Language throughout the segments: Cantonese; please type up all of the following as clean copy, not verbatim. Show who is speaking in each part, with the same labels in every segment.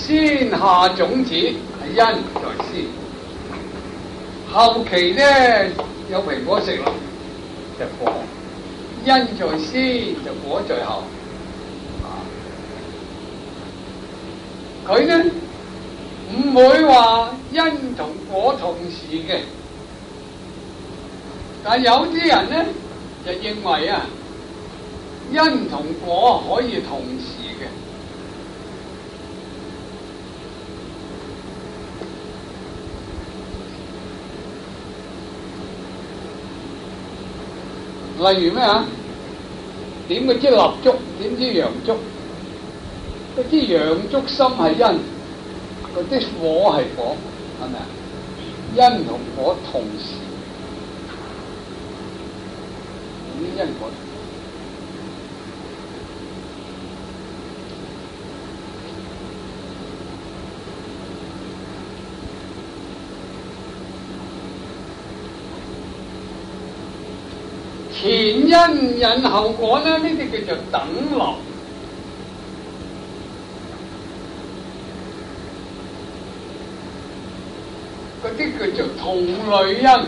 Speaker 1: 先下種子係因在先，後期咧有蘋果食啦，就果。因在先就果在後。佢呢唔會話因同果同時嘅，但有啲人呢就認為啊，因同果可以同時嘅。例如咩啊？點嗰支蠟燭，點支洋燭？嗰支洋燭心係因，嗰啲火係果，係咪啊？因同果同時，啲因果。前因引後果咧，呢啲叫做等流。嗰啲叫做同類因。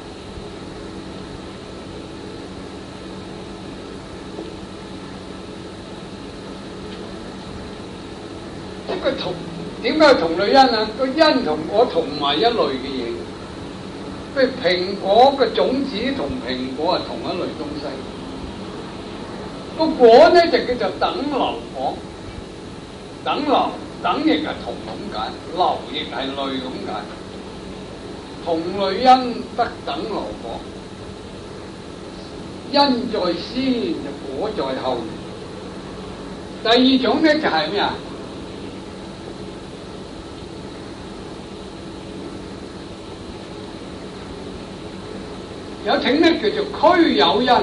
Speaker 1: 即係同點解係同類因啊？個因同果同埋一類嘅嘢。譬如蘋果嘅種子同蘋果係同一類東西，個果咧就叫做等流果。等流等亦係同咁解，流亦係類咁解。同類因得等流果，因在先就果在後。第二種咧就係咩啊？有種咧叫做俱有因。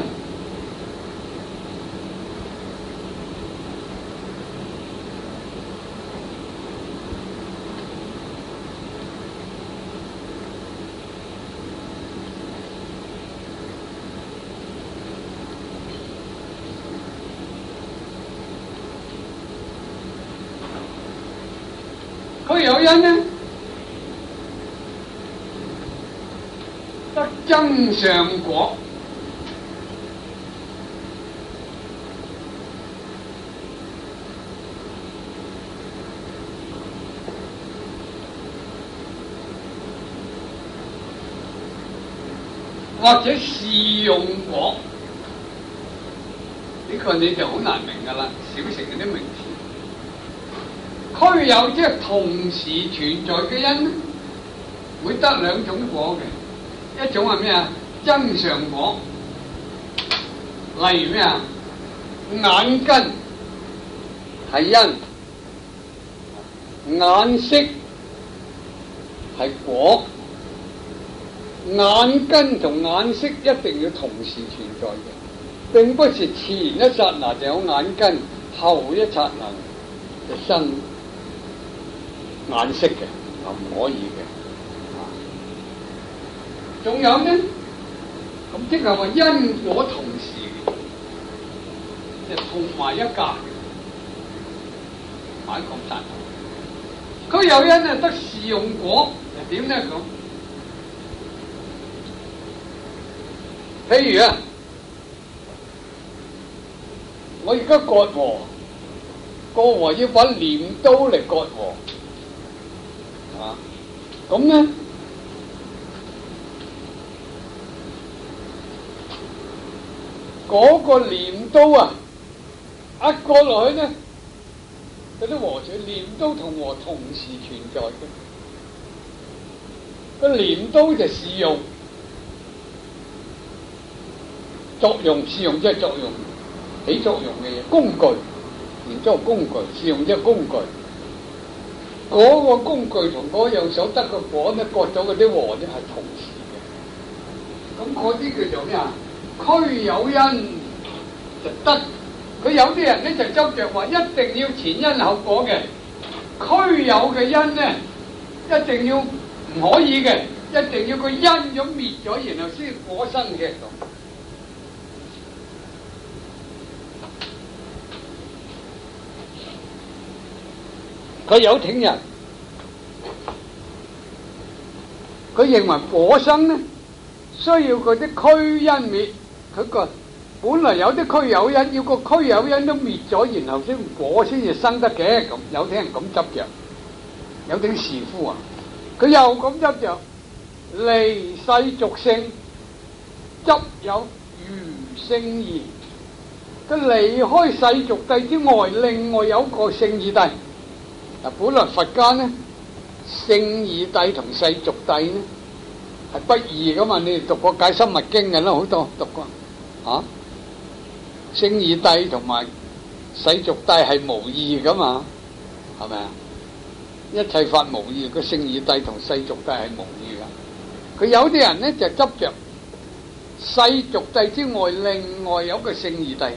Speaker 1: 俱有因呢，得增上果。或者是用果，呢個你就好難明㗎啦，小乘嗰啲名詞。俱有即係同時存在嘅因，會得兩種果嘅，一種係咩啊？增上果，例如咩啊？眼根係因，眼色係果。眼根同眼色一定要同時存在嘅，並不是前一剎那就有眼根，後一剎那就生眼色嘅，唔可以嘅。仲有呢？咁即係話因果同時嘅，即係同埋一格嘅，買咁散。佢有因啊，得是用果，係點呢？咁？譬如啊，我而家割禾，要把鐮刀嚟割禾，咁咧，嗰個鐮刀啊，一割落去咧，嗰啲禾穗，鐮刀同禾同時存在嘅，個鐮刀就試用。作用試用即係作用，起作用嘅嘢，工具，然之後工具試用即係工具。嗰個工具同嗰樣手得個果咧，割咗嗰啲禾咧係同時嘅。咁嗰啲叫做咩啊？俱有因就得。佢有啲人咧就執着話一定要前因後果嘅，俱有嘅因咧一定要唔可以嘅，一定要個因咗滅咗，然後先果生嘅咁。 佢有挺人，佢認為果生呢需要嗰啲虛因滅，佢個本來有啲虛有因，要個虛有因都滅咗，然後先果先至生得嘅。咁有啲人咁執着，有啲士夫啊，佢又咁執着，離世俗性，執有餘聖義。佢離開世俗諦之外，另外有個聖義諦。嗱，本來佛家呢，聖義諦同世俗諦呢係不異噶嘛？你哋讀過《解深密經》嘅啦，好多讀過啊。聖義諦同埋世俗諦係無異噶嘛？係咪啊？一切法無異，個聖義諦同世俗諦係無異噶。佢有啲人呢就執着世俗諦之外，另外有個聖義諦嘅，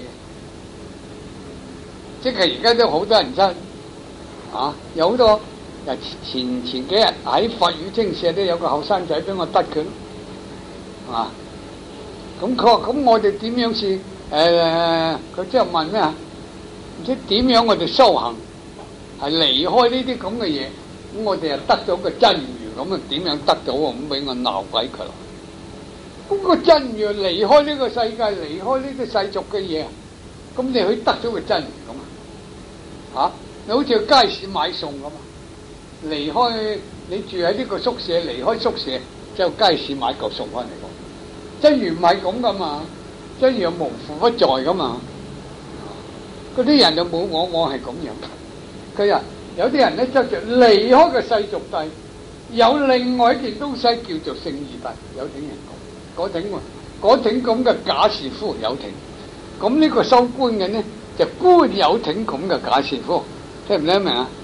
Speaker 1: 即係而家都好多人真啊，有好多。前幾日喺法語精舍都有個後生仔俾我得佢，啊！咁佢話：咁我哋點樣先？佢即係問咩啊？唔知點樣我哋修行係離開呢啲咁嘅嘢，咁我哋又得到個真如，咁啊點樣得到啊？咁俾我鬧鬼佢啦！咁個真如離開呢個世界，離開呢啲世俗嘅嘢，咁你去得咗個真如咁啊？你好似去街市買餸咁啊！離開你住喺呢個宿舍，離開宿舍就街市買嚿餸翻嚟講，真如唔係咁噶嘛，真如無父不在噶嘛，嗰啲人就冇我係咁樣。佢話有啲人咧執着離開個世俗諦，有另外一件東西叫做聖義諦，有挺人講，嗰挺咁嘅假士夫有挺，咁呢個修觀嘅呢就觀有挺咁嘅假士夫，聽唔聽明啊？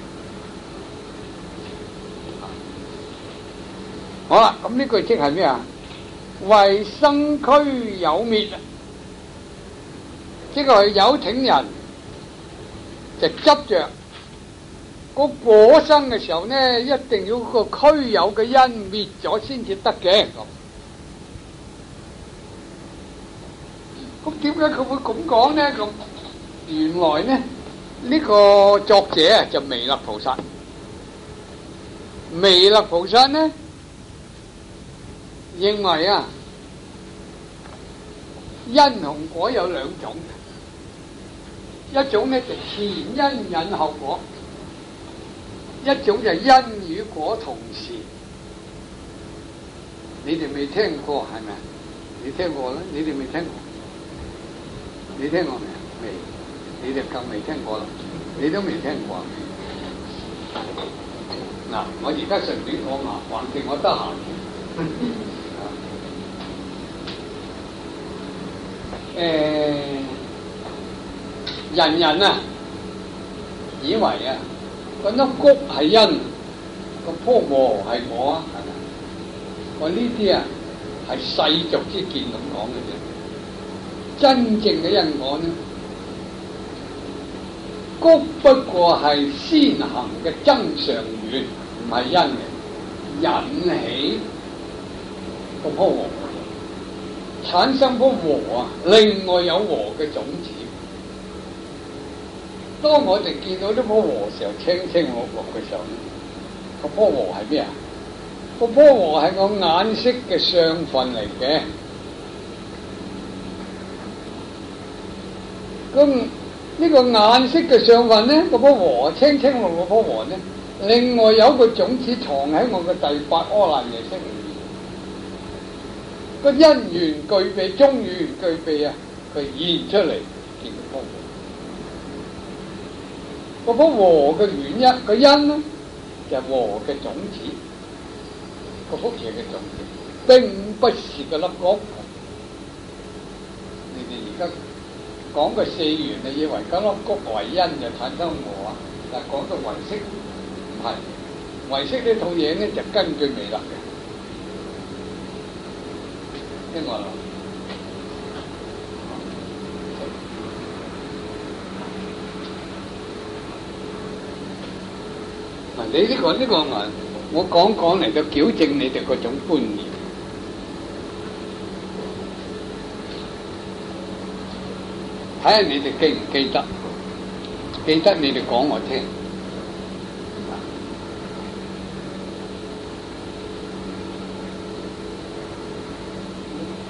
Speaker 1: 好啦，咁呢句即係咩啊？為生俱有滅啊！即係有挺人就執着個果生嘅時候呢，一定要個俱有嘅因滅咗先至得嘅。咁點解佢會咁講呢？咁原來呢，呢個作者啊就彌勒菩薩。彌勒菩薩呢認為啊，因同果有兩種，一種呢就前因引後果，一種就因與果同時。你哋未聽過係咪？你聽過啦？你哋未聽過？你聽過未？未？你哋更未聽過啦？你都未聽過。嗱，我而家順便講下，橫掂我得閒。人人啊，以為啊，嗰粒谷係因，個棵禾係果啊，係咪？我呢啲啊係世俗之見咁講嘅啫。真正嘅因果呢，谷不過係先行嘅增上緣，唔係因嘅，引起個棵禾。產生棵禾啊，另外有禾嘅種子。當我哋見到呢棵禾時候，青青綠綠嘅時候咧，個棵禾係咩啊？個棵禾係個眼色嘅相分嚟嘅。咁呢個眼色嘅相分咧，個棵禾青青綠綠棵禾咧，另外有一個種子藏喺我嘅第八阿賴耶識裏面。個因緣具備，中緣具備啊，佢現出嚟見到棵禾。嗰棵禾嘅原因，個因咧就係禾嘅種子，個福嘢嘅種子，並不是個粒谷。你哋而家講個四緣，你以為嗰粒谷為因就產生禾啊？但係講到唯識唔係，唯識呢套嘢咧就根據彌勒嘅。聽我啦，嗱，你呢個我講嚟到矯正你哋嗰種觀念，睇下你哋記唔記得？記得你哋講我聽。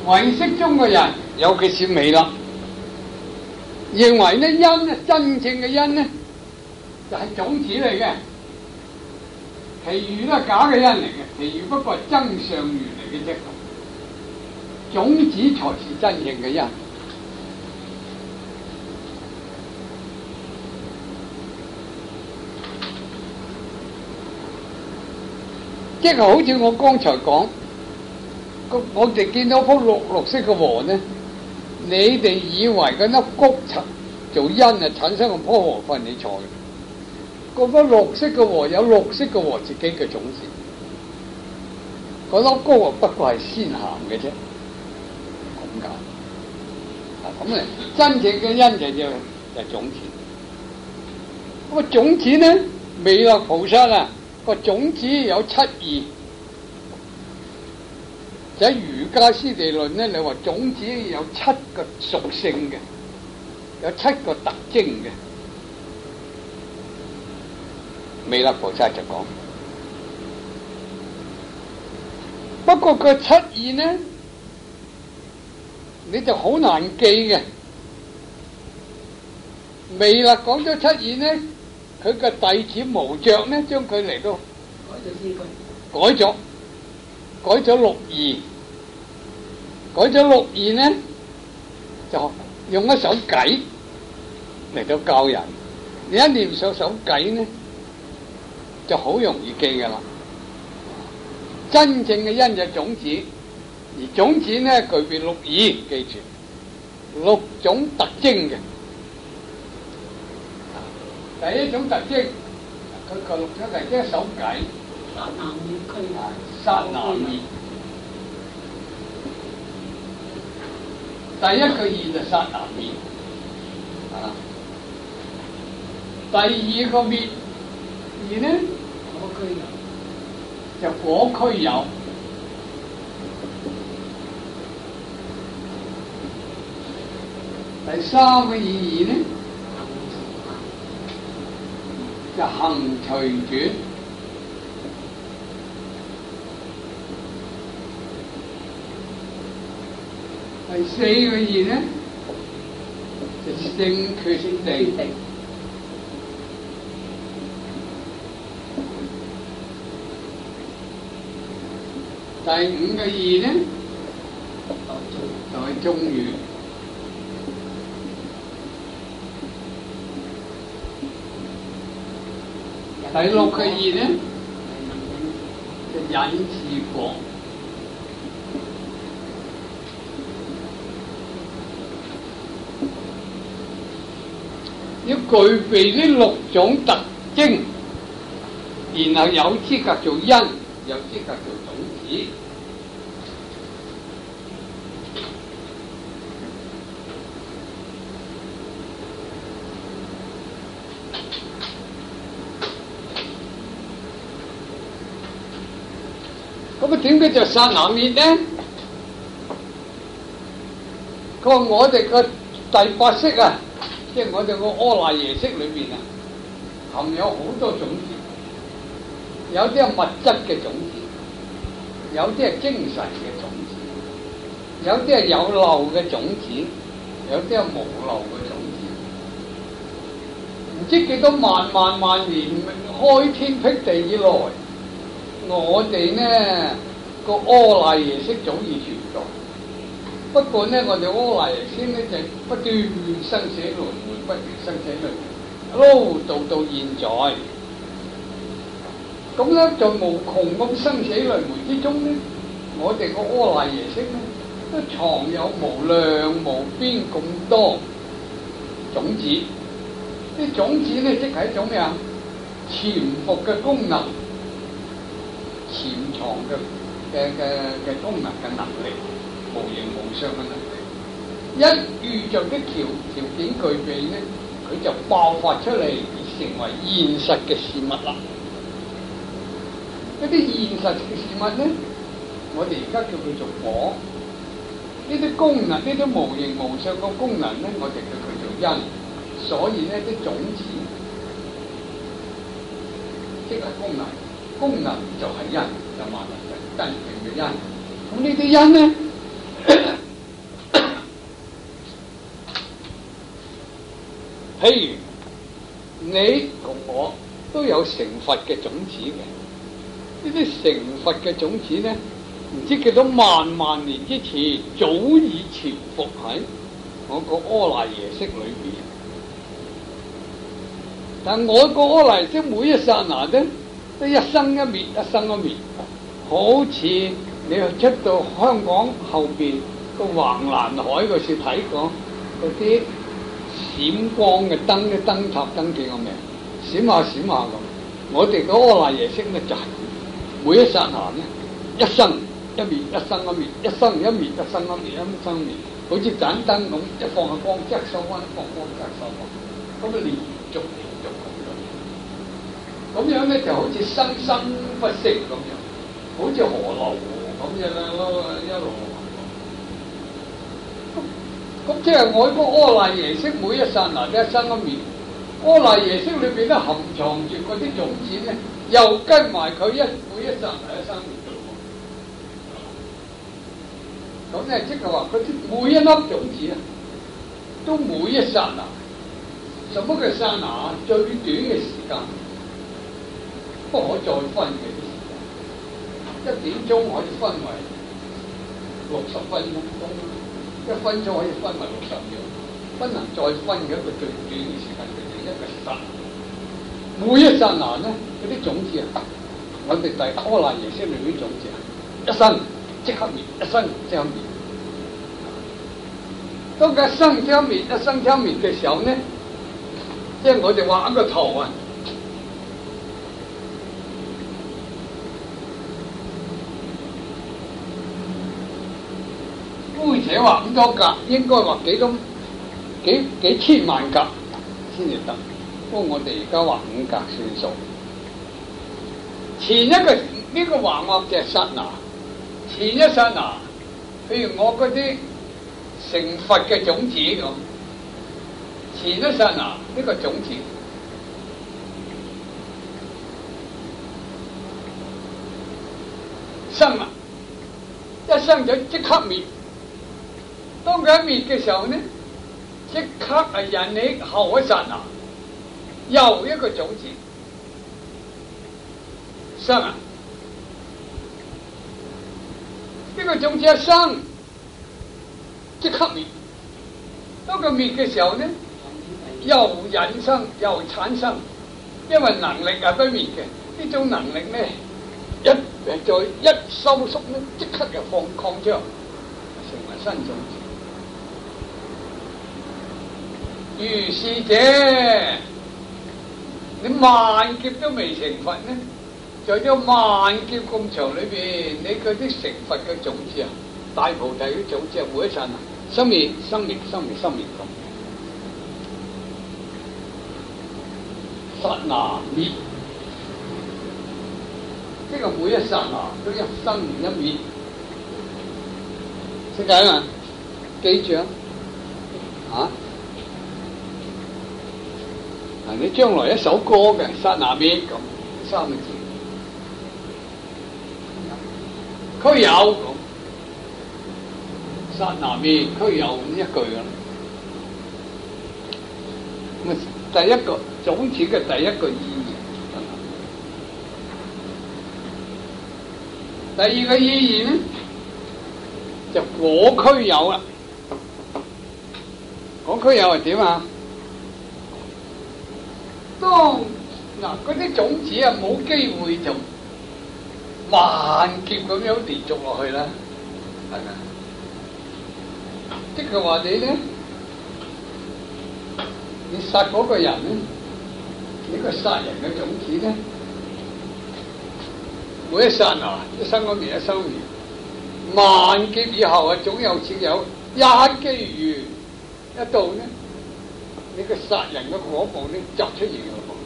Speaker 1: 唯識中嘅人，尤其是彌勒，認為呢因咧，真正嘅因咧就係種子嚟嘅，其餘都係假嘅因嚟嘅，其餘不過係增上緣嚟嘅啫。種子才是真正嘅因。即係好似我剛才講，我哋見到棵綠色嘅禾呢，你哋以為嗰粒穀做因啊，產生個棵禾訓，你錯嘅。嗰粒綠色嘅禾有綠色嘅禾自己嘅種子，嗰粒穀啊不過係鮮鹹嘅啫，咁解。咁啊，真正嘅因就種子。咁啊，種子呢，彌勒菩薩啊，個種子有七義。就喺瑜伽師地論咧，你話種子有七個屬性嘅，有七個特徵嘅。彌勒菩薩就講，不過個七義呢，你就好難記嘅。彌勒講咗七義呢，佢個弟子無著呢，將佢嚟到改咗六義，改咗六義呢，就用一首偈嚟到教人。你一念上首偈呢，就好容易記噶啦。真正嘅因就種子，而種子呢具備六義，記住六種特徵嘅。第一種特徵，佢個六種特徵一首偈。剎那滅，第一個義就剎那滅，第二個滅義呢就果俱有，第三個義呢就行隨轉。第四個義呢，就性決定。第五個義呢，就係中語。第六個義呢，就引致果。要具備呢六種特徵，然後有資格做因，有資格做種子。咁啊，點解就剎那滅呢？佢話我哋個第八識啊，即係我哋個阿賴耶識裏邊啊，含有好多種子，有啲係物質嘅種子，有啲係精神嘅種子，有啲係有漏嘅種子，有啲係無漏嘅種子。唔知幾多萬年開天闢地以來，我哋呢個阿賴耶識早已存在。不過呢，我哋阿賴耶識呢就不斷生死輪迴，不斷生死輪迴，一路到現在。咁咧在無窮咁生死輪迴之中呢，我哋個阿賴耶識呢都藏有無量無邊咁多種子。啲種子呢，即係一種咩啊？潛伏嘅功能，潛藏嘅功能嘅能力。無形無相嘅能力，一遇着啲條件具備呢，佢就爆發出嚟，成為現實嘅事物啦。一啲現實嘅事物呢，我哋而家叫佢做果。呢啲功能，呢啲無形無相嘅功能呢，我哋叫佢做因。所以呢啲種子即係功能，功能就係因，就萬物嘅真正嘅因。咁呢啲因呢？ 譬如你同我都有成佛嘅種子嘅，呢啲成佛嘅種子咧，唔知幾多萬萬年之前早已潛伏喺我個阿賴耶識裏邊。但我個阿賴耶識每一剎那咧，都一生一滅，一生一滅，好似你出到香港後邊個橫欄海嗰處睇過嗰啲閃光嘅燈，啲燈塔燈見過未？閃下閃下咁。我哋個阿賴耶識咧就係每一剎那咧，一生一滅，一生一滅，一生一滅，一生一滅，一生一滅，好似盞燈咁，一放下光即刻收翻，放光即刻收翻，咁啊連續咁樣咧，就好似生生不息咁樣，好似河流咁樣咯，一路。咁即係我個阿賴耶識每一剎那都一生一滅，阿賴耶識裏邊咧含藏住嗰啲種子咧，又跟埋佢每一剎那一生滅嘅喎。咁咧即係話嗰啲每一粒種子啊，都每一剎那，什麼嘅剎那？最短嘅時間，不可再分嘅啲時間，1點鐘可以分為60分鐘，1分鐘可以分為60秒，不能再分嘅一個最短嘅時間，就係一個剎那。每一剎那咧，嗰啲種子啊，我哋第阿賴耶識裏邊啲種子啊，一生即刻滅，一生即刻滅。當佢一生即刻滅，一生即刻滅嘅時候咧，即係我哋畫一個圖啊。姑且話咁多格，應該話幾千萬格先至得。不過我哋而家畫5格算數。前一個呢個橫畫就係剎那，前一剎那，譬如我嗰啲成佛嘅種子咁，前一剎那呢個種子生啊，一生就即刻滅。當佢一滅嘅時候呢，即刻係引起後一剎那，又一個種子生啊！呢個種子一生，即刻滅。當佢滅嘅時候呢，又引生又產生，因為能力係不滅嘅，呢種能力呢，一收縮呢，即刻就擴張，成為新種子。如是者，你萬劫都未成佛呢，在咗萬劫咁長裏邊，你嗰啲成佛嘅種子啊，大菩提嘅種子啊，每一剎那生滅生滅生滅生滅咁，剎那滅，即係每一剎那都一生一滅，識解嘛？記住啊！你將來一首歌嘅剎那滅咁3個字，俱有咁剎那滅俱有咁一句啦。咁啊，第一個種子嘅第一個意義，第二個意義呢，就果俱有啦。果俱有係點啊？當嗱嗰啲種子啊冇機會就萬劫咁樣連續落去啦，係咪？即係話你咧，你殺嗰個人咧，呢個殺人嘅種子咧，每一剎那一生嗰滅一生嗰滅，萬劫以後啊，總有只有一機緣一到呢，你個殺人嘅果報咧就出現嘅噃，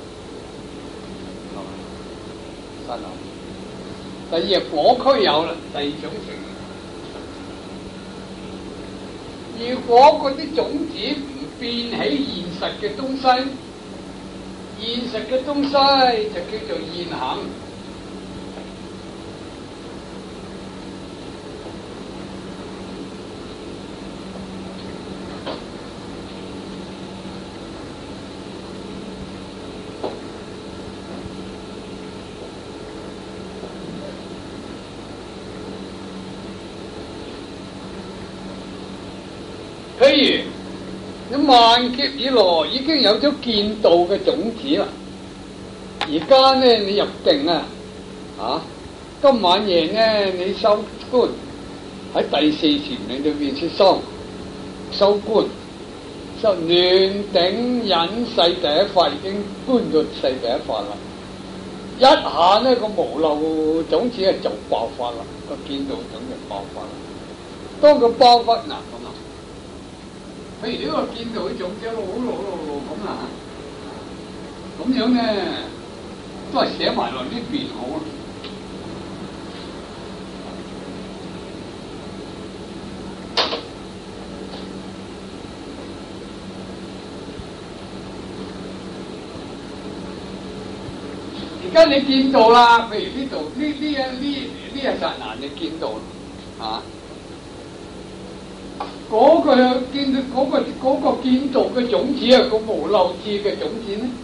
Speaker 1: 剎那。第二係果俱有啦，第二種情形。如果嗰啲種子唔變起現實嘅東西，現實嘅東西就叫做現行。 譬如你萬劫以來已經有咗見道嘅種子啦，而家咧你入定啊，今晚夜咧你收觀喺第四禪你裏邊先收觀，收暖頂忍世第一法已經觀到世第一法啦。一下呢個無漏種子就爆發啦，個見道種就爆發啦。當佢爆發咁啊，譬如呢個見道嘅種子一路咁啊，咁樣咧都係寫埋落呢邊好啊。而家你見到啦，譬如呢度呢一剎那你見到啊，嗰個見到嗰個見道嘅種子啊，個無漏智嘅種子咧，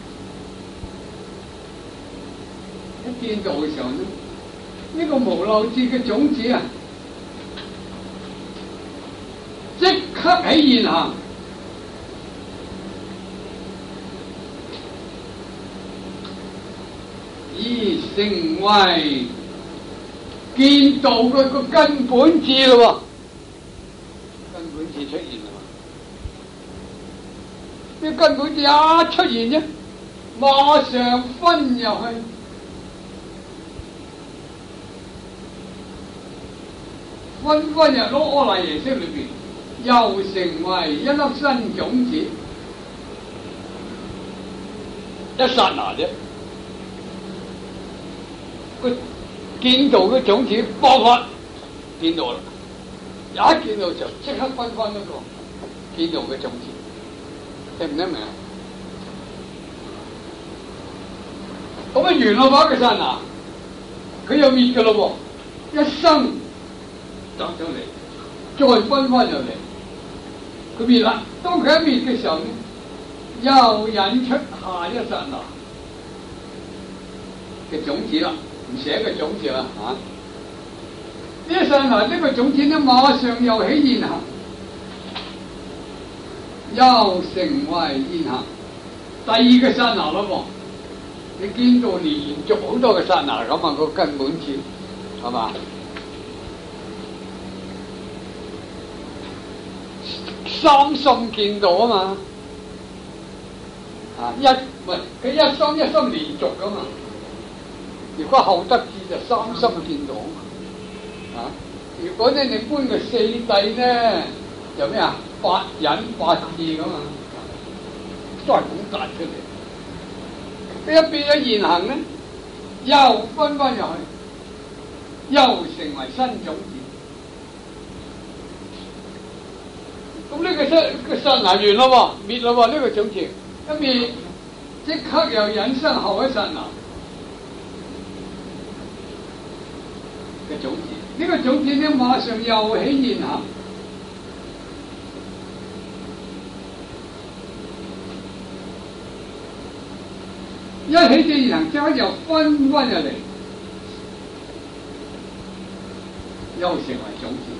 Speaker 1: 一見到嘅時候咧，呢個無漏智嘅種子啊，即刻起現行。已成為見道嘅個根本智咯，根本智出現啦嘛！呢根本智一出現啫，馬上分入去，分入阿賴耶識裏邊，又成為一粒新種子，一剎那啫。個見道嘅種子爆發，見到啦，一見到就即刻分翻一個見道嘅種子，聽唔聽明啊？咁啊完啦嘛，個剎那，佢又滅噶咯喎，一生走上嚟，再分翻入嚟，佢滅啦。當佢一滅嘅時候咧，又引出下一剎那嘅種子啦。唔寫個種子啦嚇！呢一剎那呢個種子咧，馬上又起現行，又成為現行。第二個剎那咯喎，你見到連續好多個剎那咁啊，個根本智係嘛？三心見道啊嘛，佢一心連續噶嘛。如果後得智就三心見道啊！如果咧你搬個四諦咧，就咩啊？八忍八智咁啊，都係咁達出嚟。一變咗現行咧，又分翻入去，又成為新種子。咁呢個剎那完咯喎，滅咯喎，呢個種子一滅，即刻又引申後一剎那。嘅種子，呢個種子咧馬上又起現行，一起現行，即刻又分翻入嚟，又成為種子。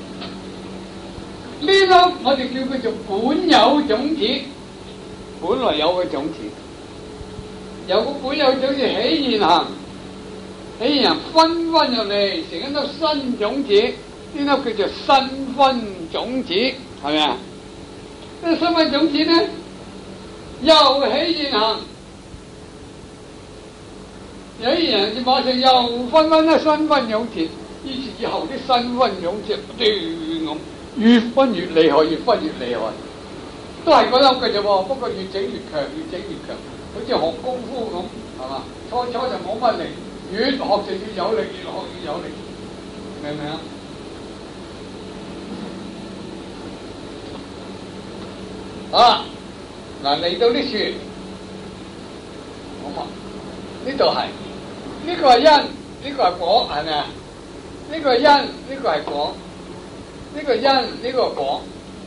Speaker 1: 呢粒我哋叫佢做本有種子，本來有嘅種子，由個本有種子起現行。起人分翻入嚟，成一粒新種子，呢粒叫做新分種子，係咪啊？呢新分種子咧，又起現行，有啲人就馬上又分翻一新分種子，於是以後啲新分種子不斷咁越分越厲害，越分越厲害，都係嗰粒嘅啫喎，不過越整越強，越整越強，好似學功夫咁，係嘛？初就冇乜力。越學就越有力，越學越有力，明唔明啊？啊，嗱嚟到呢處，好嘛？呢度係，呢個係因，呢個係果，係咪啊？呢個係因，呢個係果，呢個因，呢個係果，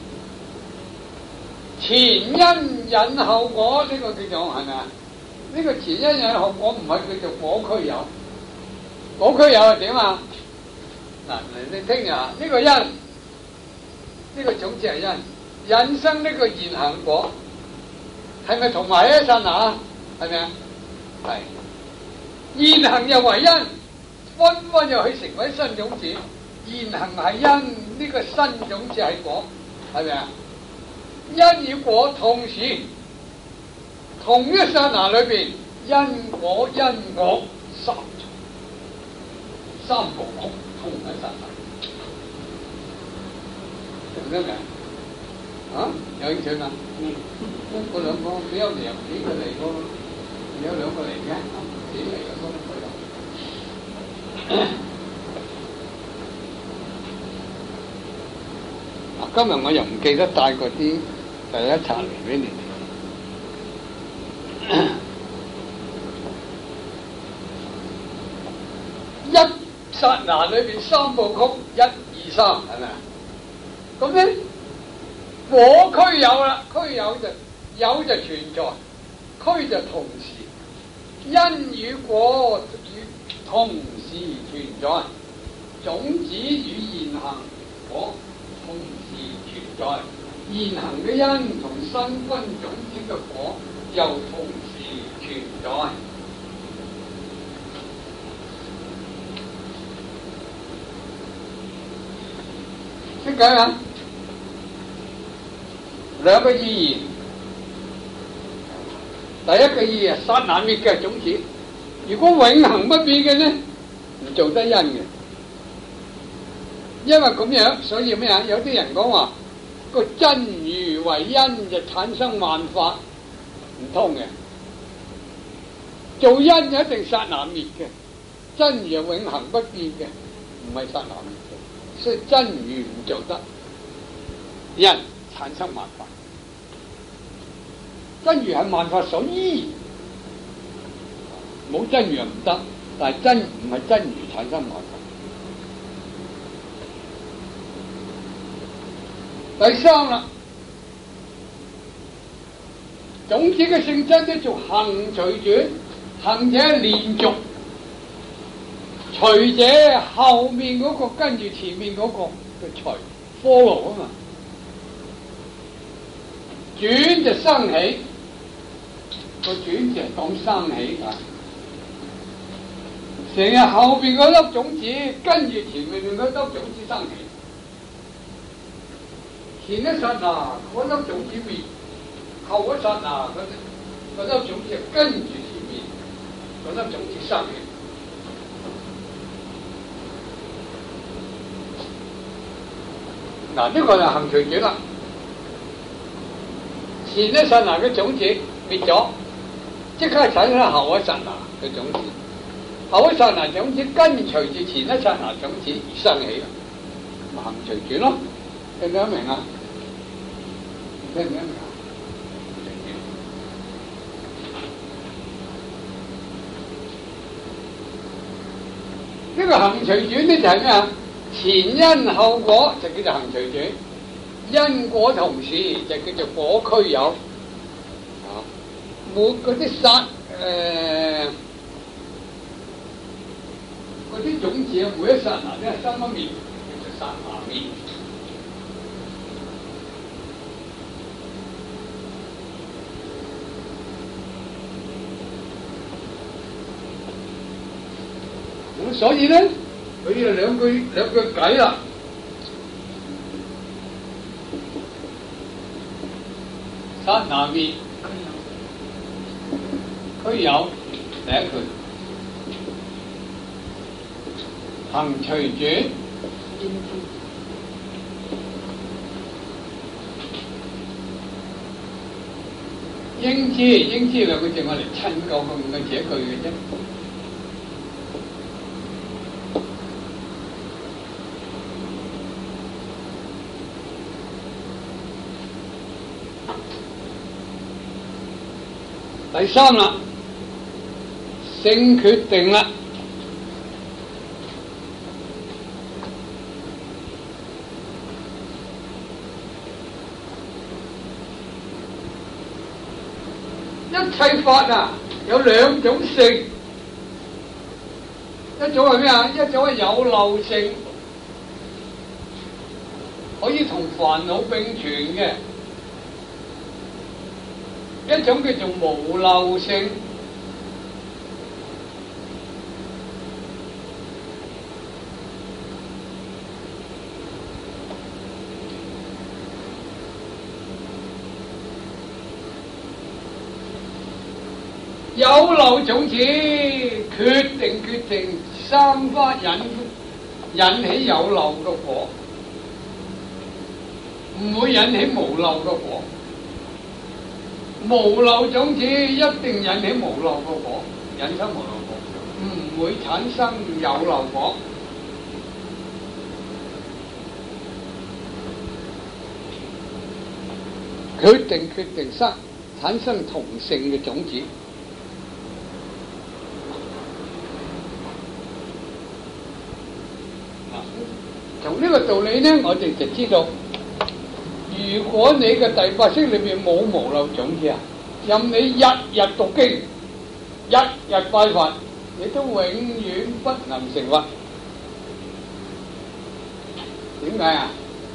Speaker 1: 前因引後果，呢個叫做係咪啊？呢個前因引後果唔係叫做果區有，果區有係點啊？嗱，你聽啊，呢個因，呢個種子係因， 引生呢個現行果，係咪同埋一剎那啊？係咪啊？係。現行又為因，分分又去成為新種子。現行係因，呢個新種子係果，係咪啊？因與果同時，同一剎那裏邊，因果三部曲同一剎那，明唔明啊？有興趣嘛？嗰兩個比較靚幾個嚟喎，有兩個嚟嘅，幾嚟嘅都可以。今日我又唔記得帶嗰啲第一冊嚟俾你哋。一剎那裏邊三部曲，1、2、3，係咪啊？咁咧，果區有啦，區有就存在，區就同時，因與果同時存在，種子與現行果同時存在，現行嘅因同新分種子嘅果又同時存在。識解啊？兩個意義，第一個意義係剎那滅嘅種子，如果永恆不變嘅呢，唔做得因嘅，因為咁樣，所以咩啊？有啲人講話個真如為因就產生萬法，唔通嘅。做因就一定剎那滅嘅，真如係永恆不變嘅，唔係剎那滅嘅，所以真如唔做得，因產生萬法。真如係萬法所依，冇真如唔得，但係真唔係真如產生萬法。第三啦，種子嘅性質叫做行隨轉，行者連續，隨者後面嗰個跟住前面嗰個嘅隨 follow 啊嘛，轉就生起。個轉就係講生起啊！成日後邊嗰粒種子跟住前面嗰粒種子生起，前一剎那嗰粒種子滅，後一剎那嗰粒種子跟住前面嗰粒種子生起。嗱，呢個就行隨轉啦。前一剎那嘅種子滅咗，即刻產生後一剎那嘅種子，後一剎那種子跟隨住前一剎那種子而生起啦，行隨轉咯，聽唔聽得明啊？聽唔聽得明啊？呢個行隨轉呢就係咩啊？前因後果就叫做行隨轉，因果同時就叫做果區有。冇嗰啲嗰啲種子啊，每一剎那都係生一滅，叫做剎那滅。咁所以咧，佢就兩句偈啦。剎那滅。區有第一句，行隨轉，應知兩個字我嚟親舊咁嘅這句嘅啫。第三啦。性決定啦，一切法啊有兩種性，一種係咩啊？一種係有漏性，可以同煩惱並存嘅， 一種叫做無漏性。有漏種子決定生花引起有漏嘅果，唔會引起無漏嘅果。無漏種子一定引起無漏嘅果，引生無漏果，唔會產生有漏果。決定產生同性嘅種子。從呢個道理呢，我哋就知道，如果你嘅第八識裏面冇無漏種子啊，任你日日讀經、日日拜佛，你都永遠不能成佛。點解啊？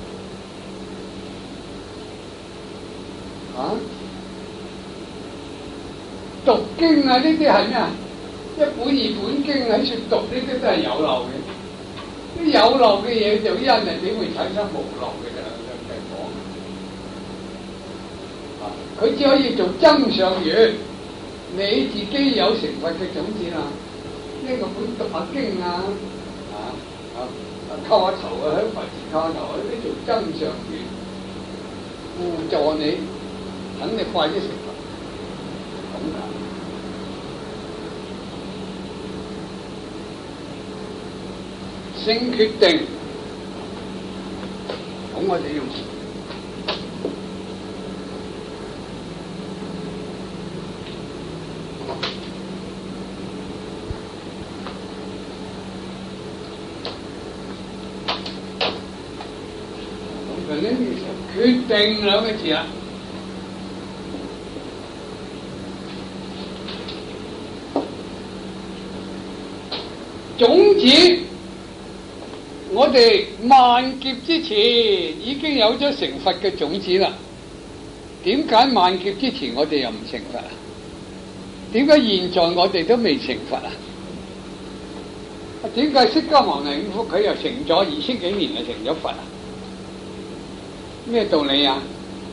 Speaker 1: 讀經啊，呢啲係咩啊？一本二本經喺處讀，呢啲都係有漏嘅。啲有漏嘅嘢就因係點會產生無漏嘅啫？佢只可以做增上緣，你自己有成佛嘅種子啦。呢個本讀下經啊，叩下頭啊，喺佛前叩下頭啊，呢啲做增上緣，輔助你，等你快啲成佛。咁啊！性決定，咁我哋要咁就呢決定兩個字啊。種子。我哋萬劫之前已經有咗成佛嘅種子啦。點解萬劫之前我哋又唔成佛啊？點解現在我哋都未成佛啊？點解釋迦牟尼五福佢又成咗2000幾年就成咗佛啊？咩道理啊？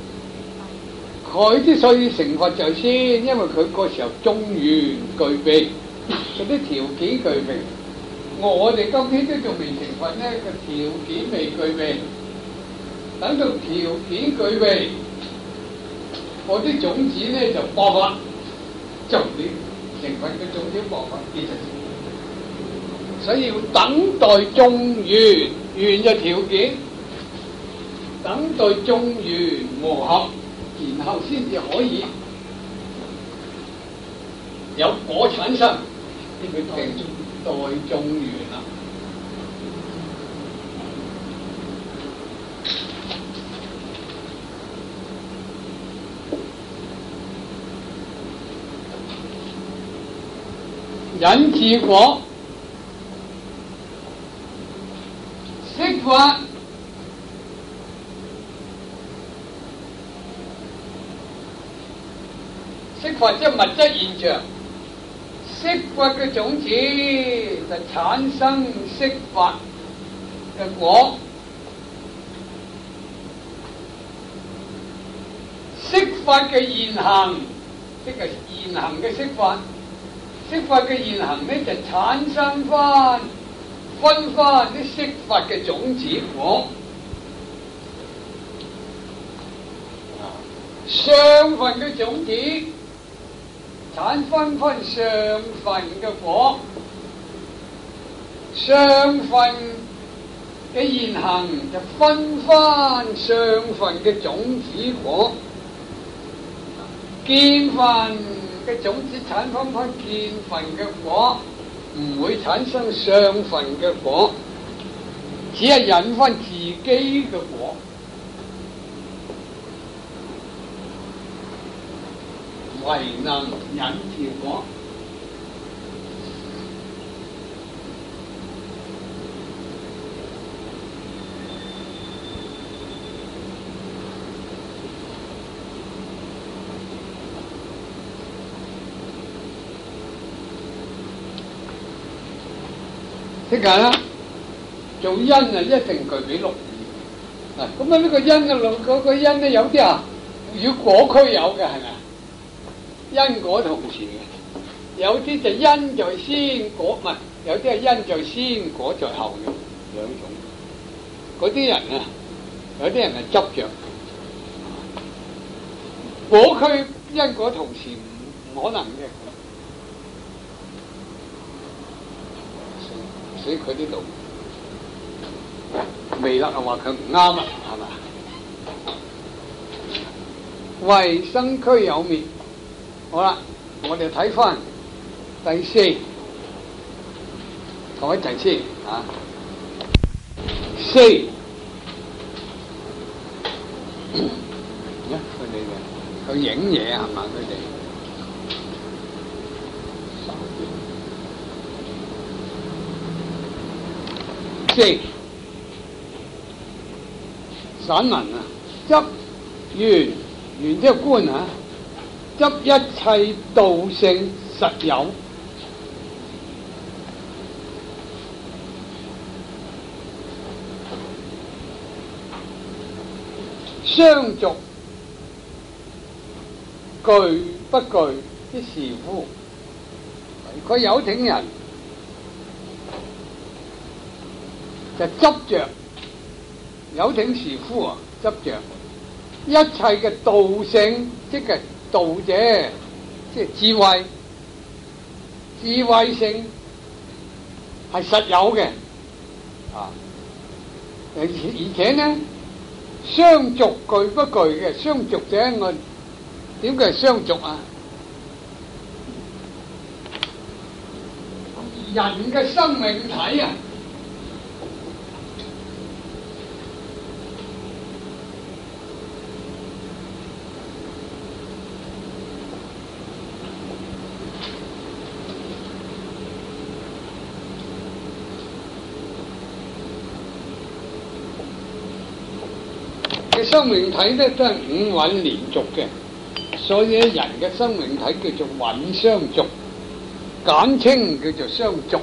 Speaker 1: 佢之所以成佛就先，因為佢嗰時候眾緣具備，嗰啲條件具備。我哋今天都仲未成佛呢，個條件未具備。等到條件具備，嗰啲種子呢就爆發，就你成佛嘅種子爆發結實。所以要等待眾緣，緣就條件，等待眾緣磨合，然後先至可以有果產生。呢個待眾緣啦，引自果，釋法，釋法即係物質現象。釋法嘅種子就產生釋法嘅果，釋法嘅現行，即係現行嘅釋法，釋法嘅現行呢就產生翻分翻啲釋法嘅種子果，上份嘅種子。產分上份嘅果，上份嘅現行就分翻上份嘅種子果，見份嘅種子產分翻見份嘅果，唔會產生上份嘅果，只係引翻自己嘅果。唯能引自果， 點解啦？做因啊，一定具備六義。嗱，咁啊呢個因啊，嗰個因咧有啲啊，與果區有嘅係咪？因果同時嘅，有啲就因在先，果唔係，有啲係因在先，果在後嘅兩種。嗰啲人啊，有啲人係執着，果區因果同時唔可能嘅，所以佢呢度未得啊，話佢唔啱啊，係嘛？為生俱有滅。好啦，我哋睇翻第四，講一陣先啊。四，佢哋嘅佢影嘢係嘛？佢哋四散文啊，執緣即係觀啊。執一切道性實有，相續具不具之士夫。佢有挺人就執着，有挺士夫啊執着一切嘅道性，即係道者，即係智慧，智慧性係實有嘅啊！而且呢，相續具不具嘅？相續者我點解係相續啊？人嘅生命體啊！生命體咧都係五蘊連續嘅，所以咧人嘅生命體叫做蘊相續，簡稱叫做相續。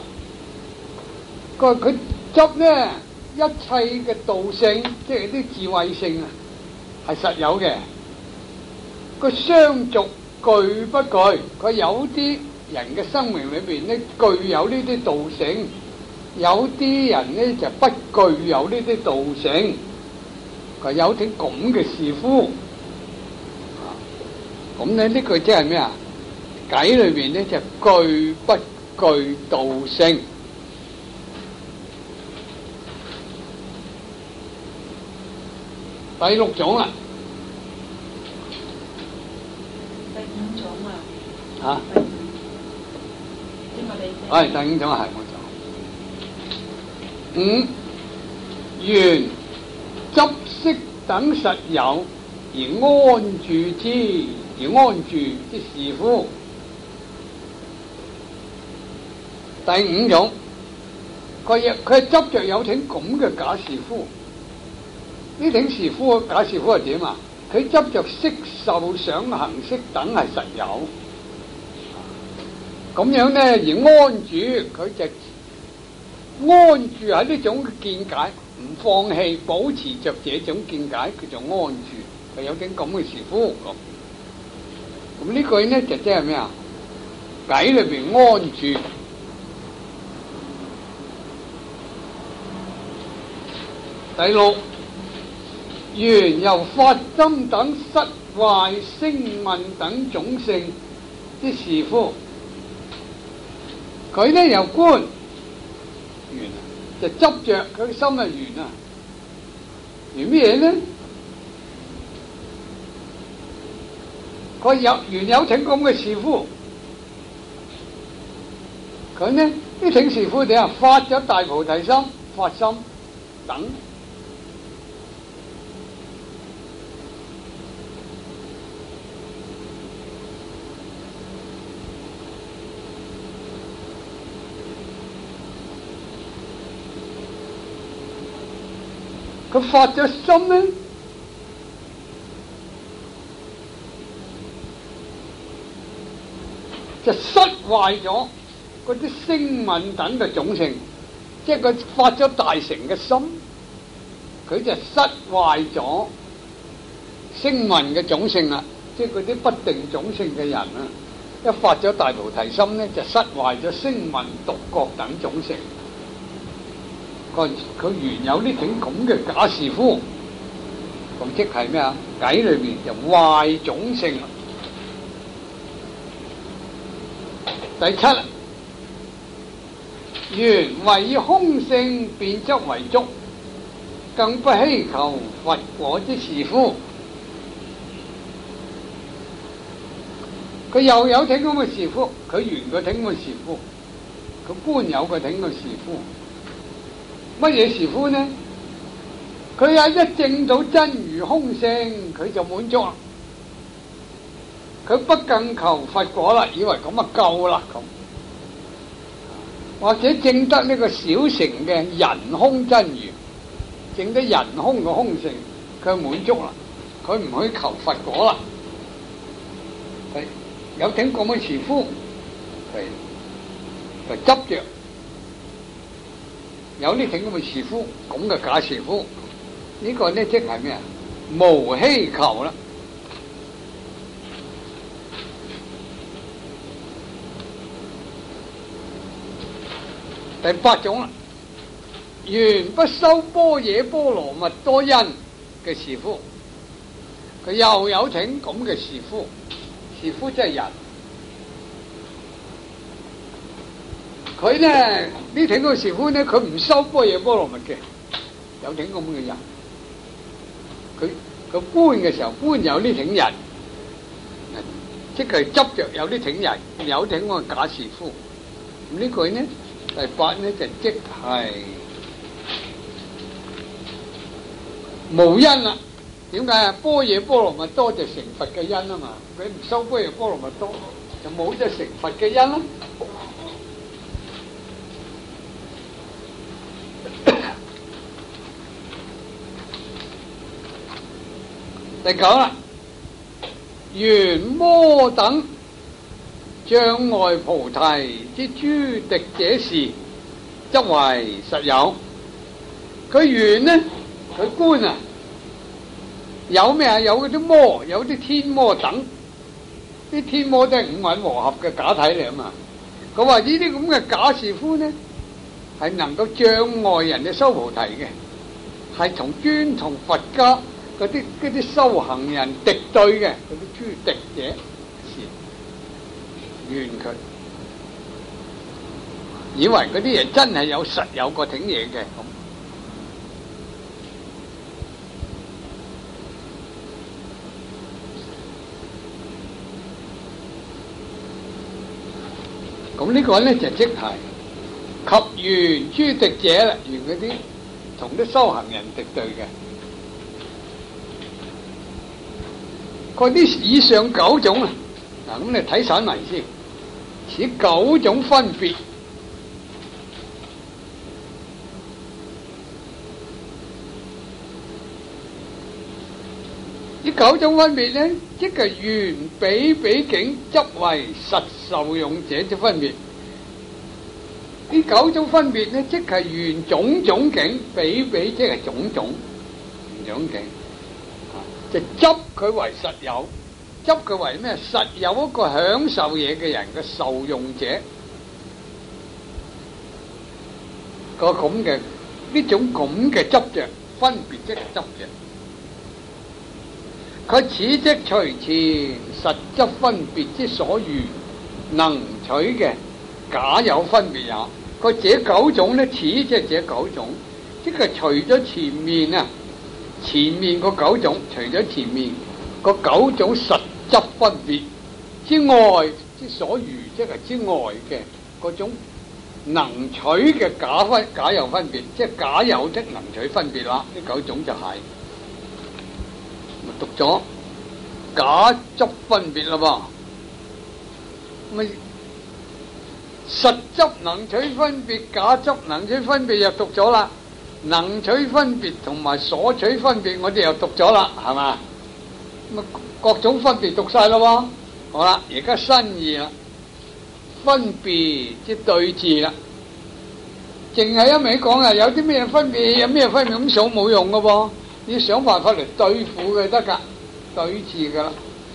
Speaker 1: 佢執咧一切嘅道性，即係啲智慧性啊，係實有嘅。個相續具不具？佢有啲人嘅生命裏邊咧具有呢啲道性，有啲人咧就不具有呢啲道性。佢有啲咁嘅士夫，咁咧呢句即係咩啊？偈裏邊咧就具不具道性。第六種啦，
Speaker 2: 第五種啊，
Speaker 1: 嚇，係第五種係冇錯。五緣執色等實有，而安住之士夫。第五種，佢係執着有挺咁嘅假士夫。呢挺士夫假士夫係點啊？佢執着色受想行識等係實有，咁樣咧而安住，佢就安住喺呢種見解。唔放棄，保持着這種見解，叫做安住。佢有啲咁嘅士夫咁呢句呢就即係咩啊？偈裏邊安住。第六，緣由法針等失壞聲聞等種性之士夫。佢呢由觀緣啊。就執着佢嘅心係緣啊，緣咩嘢呢？佢緣有挺咁嘅士夫，佢呢啲挺士夫點啊？發咗大菩提心、發心等，佢發咗心咧，就失壞咗嗰啲聲聞等嘅種性。 即係佢發咗大乘嘅心，佢就失壞咗聲聞嘅種性啦。即係嗰啲不定種性嘅人啊，一發咗大菩提心咧，就失壞咗聲聞獨覺等種性。佢原有呢種咁嘅假士夫，咁即係咩啊？偈裏邊就壞種性啦。第七啦，原為以空性變則為足，更不希求佛果之士夫。佢又有挺咁嘅士夫，佢原個挺個士夫，佢官有個挺個士夫。乜嘢士夫呢？佢一證到真如空性，佢就滿足啦。佢不更求佛果啦，以為咁啊夠啦咁。或者證得呢個小乘嘅人空真如，證得人空嘅空性，佢滿足啦，佢唔去求佛果啦。有挺咁嘅士夫，就執着。有呢挺咁嘅士夫，咁嘅假士夫，呢個呢即係咩啊？無希求啦。第八種啦，原不修般若波羅蜜多因嘅士夫，佢又有挺咁嘅士夫。士夫即係人，佢呢挺個士夫呢，佢唔修般若波羅蜜嘅，有挺咁嘅人。佢搬嘅時候搬有呢挺人，即係執着有呢挺人，有挺個假士夫。咁呢句呢，第八呢就即係無因啦。點解啊？般若波羅蜜多就成佛嘅因啊嘛，佢唔修般若波羅蜜多，就冇咗成佛嘅因啦。第九啦，緣魔等障礙菩提之諸敵者事，則為實有。佢緣呢，佢觀啊。有咩啊？有嗰啲魔，有啲天魔等，啲天魔都係五蘊和合嘅假體嚟啊嘛。佢話呢啲咁嘅假士夫呢，係能夠障礙人哋修菩提嘅，係專同佛家嗰啲修行人敵對嘅嗰啲諸敵者是怨佢，以為嗰啲人真係有實有個挺嘢嘅咁。咁呢個咧就即係及緣諸敵者啦，緣嗰啲同啲修行人敵對嘅，嗰啲以上九種啊，嗱咁你睇散埋先，此九種分別，呢九種分別咧，即係緣比比境執為實受用者之分別。呢九種分別咧，即係緣種種境比比，即係種種境，就執佢為實有，執佢為咩？實有一個享受嘢嘅人嘅受用者，個咁嘅呢種咁嘅執着分別，即係執着。佢此即隨前實執分別之所緣能取嘅假有分別也。佢這九種呢，此即係這九種，即係除咗前面啊，前面個九種，除咗前面個九種實執分別之外之所緣，即係之外嘅嗰種能取嘅假有分別，即係假有的能取分別啦。呢九種就係、讀咗假執分別啦噃，咪實執能取分別，假執能取分別又讀咗啦。能取分別同埋所取分別，我哋又讀咗啦，係嘛？咁啊，各種分別讀晒啦喎。好啦，而家新義啦，分別之對治啦。 淨係一味講啊，有啲咩分別，有咩分別咁數冇用噶噃，要想辦法嚟對付佢得噶，對治噶啦。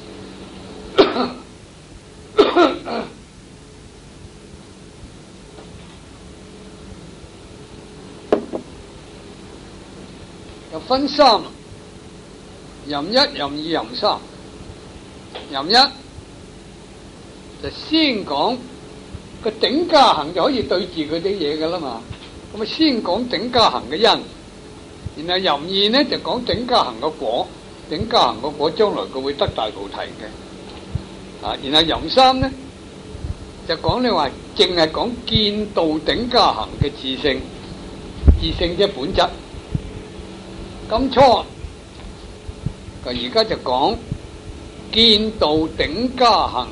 Speaker 1: 又分三，任一、任二、任三。任一就先講個頂加行就可以對治佢啲嘢噶啦嘛，咁啊先講頂加行嘅因，然後任二呢就講頂加行嘅果，頂加行嘅果將來佢會得大菩提嘅，啊，然後任三呢就講你話淨係講見道頂加行嘅自性，自性即係本質。咁初佢而家就講見道頂加行，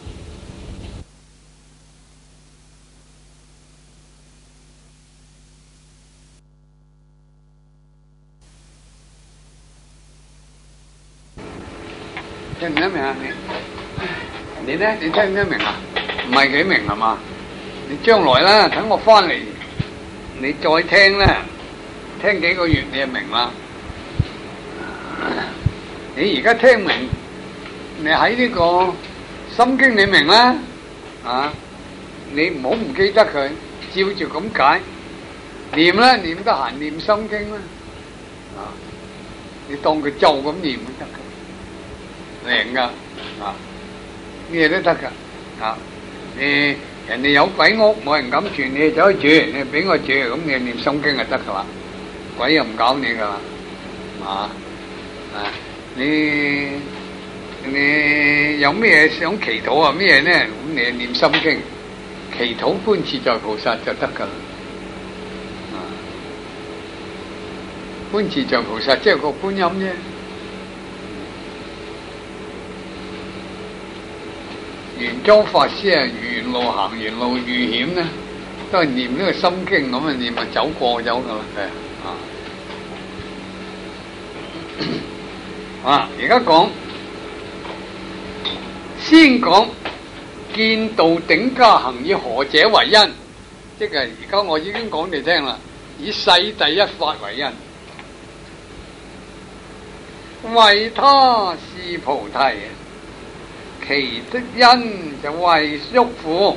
Speaker 1: 聽唔聽得明啊？你呢？你聽唔聽得明啊？唔係幾明係嘛？你將來啦，等我翻嚟，你再聽啦，聽幾個月你就明啦。你而家聽明，你喺呢個心經你明啦，啊，你唔好唔記得佢，照住咁解，念啦，念得閒念心經啦，啊，你當佢咒咁念都得嘅，靈噶，啊，咩都得噶，啊，你人哋有鬼屋冇人敢住，你走去住，你俾我住，咁你念心經就得噶啦，鬼又唔搞你噶啦，啊，啊。你有咩想祈禱啊？咩呢？咁你念心經，祈禱觀自在菩薩就得噶啦。觀自在菩薩即係個觀音啫。玄奘法師啊，沿路行，沿路遇險呢，都係念呢個心經咁啊，念啊走過咗噶啦，係啊。啊！而家講先講見道頂加行以何者為因？即係而家我已經講你聽啦，以世第一法為因，為他是菩提，其的因就為束縛，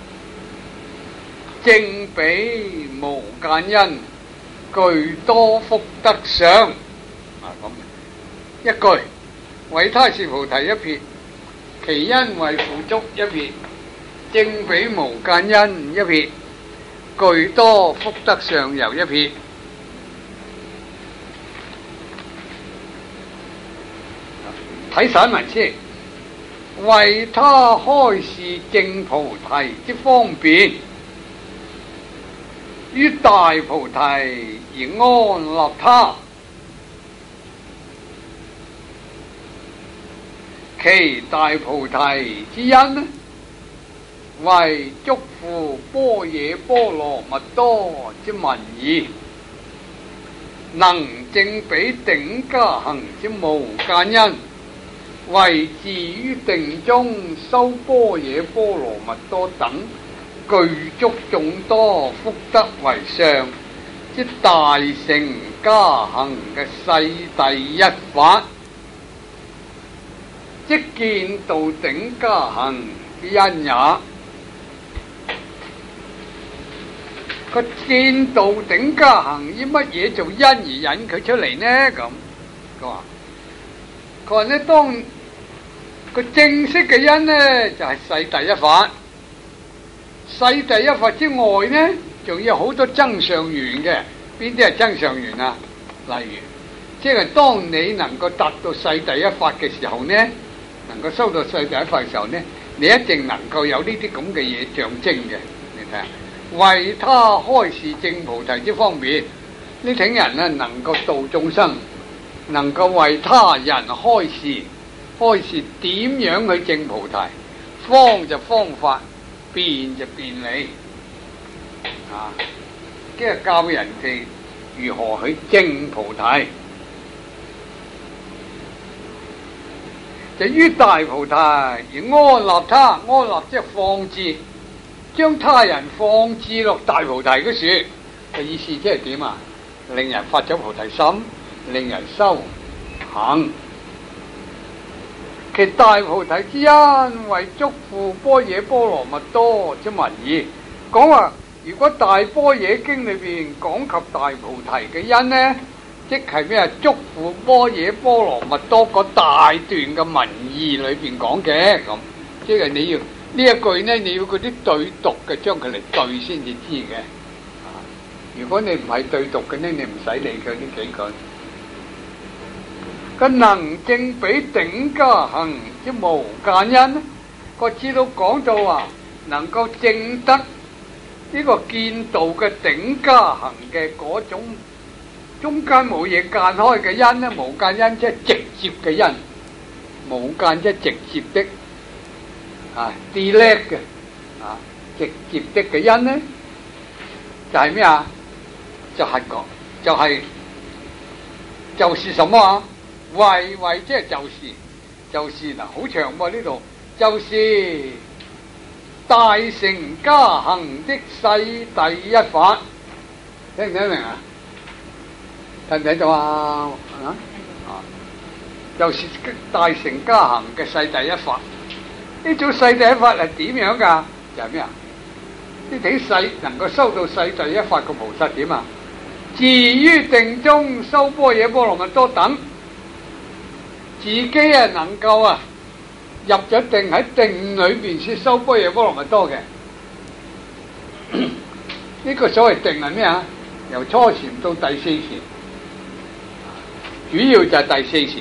Speaker 1: 正比無間因，具多福德相。啊咁。一句為他是菩提一撇，其因為付足一撇，正比無間因一撇，具多福德上游一撇。睇散文先，為他開示正菩提之方便，於大菩提而安立他。其大菩提之因呢，為囑咐般若波羅蜜多之文義，能正比頂加行之無間因，為自於定中修般若波羅蜜多等具足眾多福德為上之大乘加行嘅世第一法。即見道頂加行之因也。個見道頂加行以乜嘢做因而引佢出嚟呢？咁佢話呢，當個正式嘅因呢，就係世第一法。世第一法之外呢，仲有好多增上緣嘅。邊啲係增上緣啊？例如，即係當你能夠達到世第一法嘅時候呢，能夠收到世第一法嘅時候呢，你一定能夠有呢啲咁嘅嘢象徵嘅。你睇下，為他開示正菩提之方便，呢挺人呢能夠度眾生，能夠為他人開示點樣去正菩提，方就方法，便就便利，啊，即係教人哋如何去正菩提。就於大菩提而安立他，安立即係放置， 將他人放置落大菩提嘅樹嘅意思，即係點啊？令人發咗菩提心，令人修行。其大菩提之因，為囑咐般若波羅蜜多之文義。講話如果大般若經裏邊講及大菩提嘅因呢，即係咩啊？囑咐般若波羅蜜多個大段嘅文義裏邊講嘅咁，即係你要呢一句呢，你要嗰啲對讀嘅將佢嚟對先至知嘅。如果你唔係對讀嘅呢，你唔使理佢呢幾句。個能證比頂加行之無間因，個字都講到話能夠證得呢個見道嘅頂加行嘅嗰種中間冇嘢間開嘅因呢，無間因即係直接嘅因，無間即係直接的direct 嘅直接的嘅因呢，就係咩啊？就是什麼啊？為即係就是嗱，好長喎呢度，就是大乘加行的世第一法，聽唔聽得明啊？睇唔睇到啊？就是大乘加行嘅世第一法。呢種世第一法係點樣噶？就係咩啊？呢啲世能夠修到世第一法嘅菩薩點啊？自於定中修般若波羅蜜多等。自己能夠入咗定，喺定裏邊先修般若波羅蜜多嘅。呢個所謂定係咩啊？由初禪到第四禪，主要就係第四禪。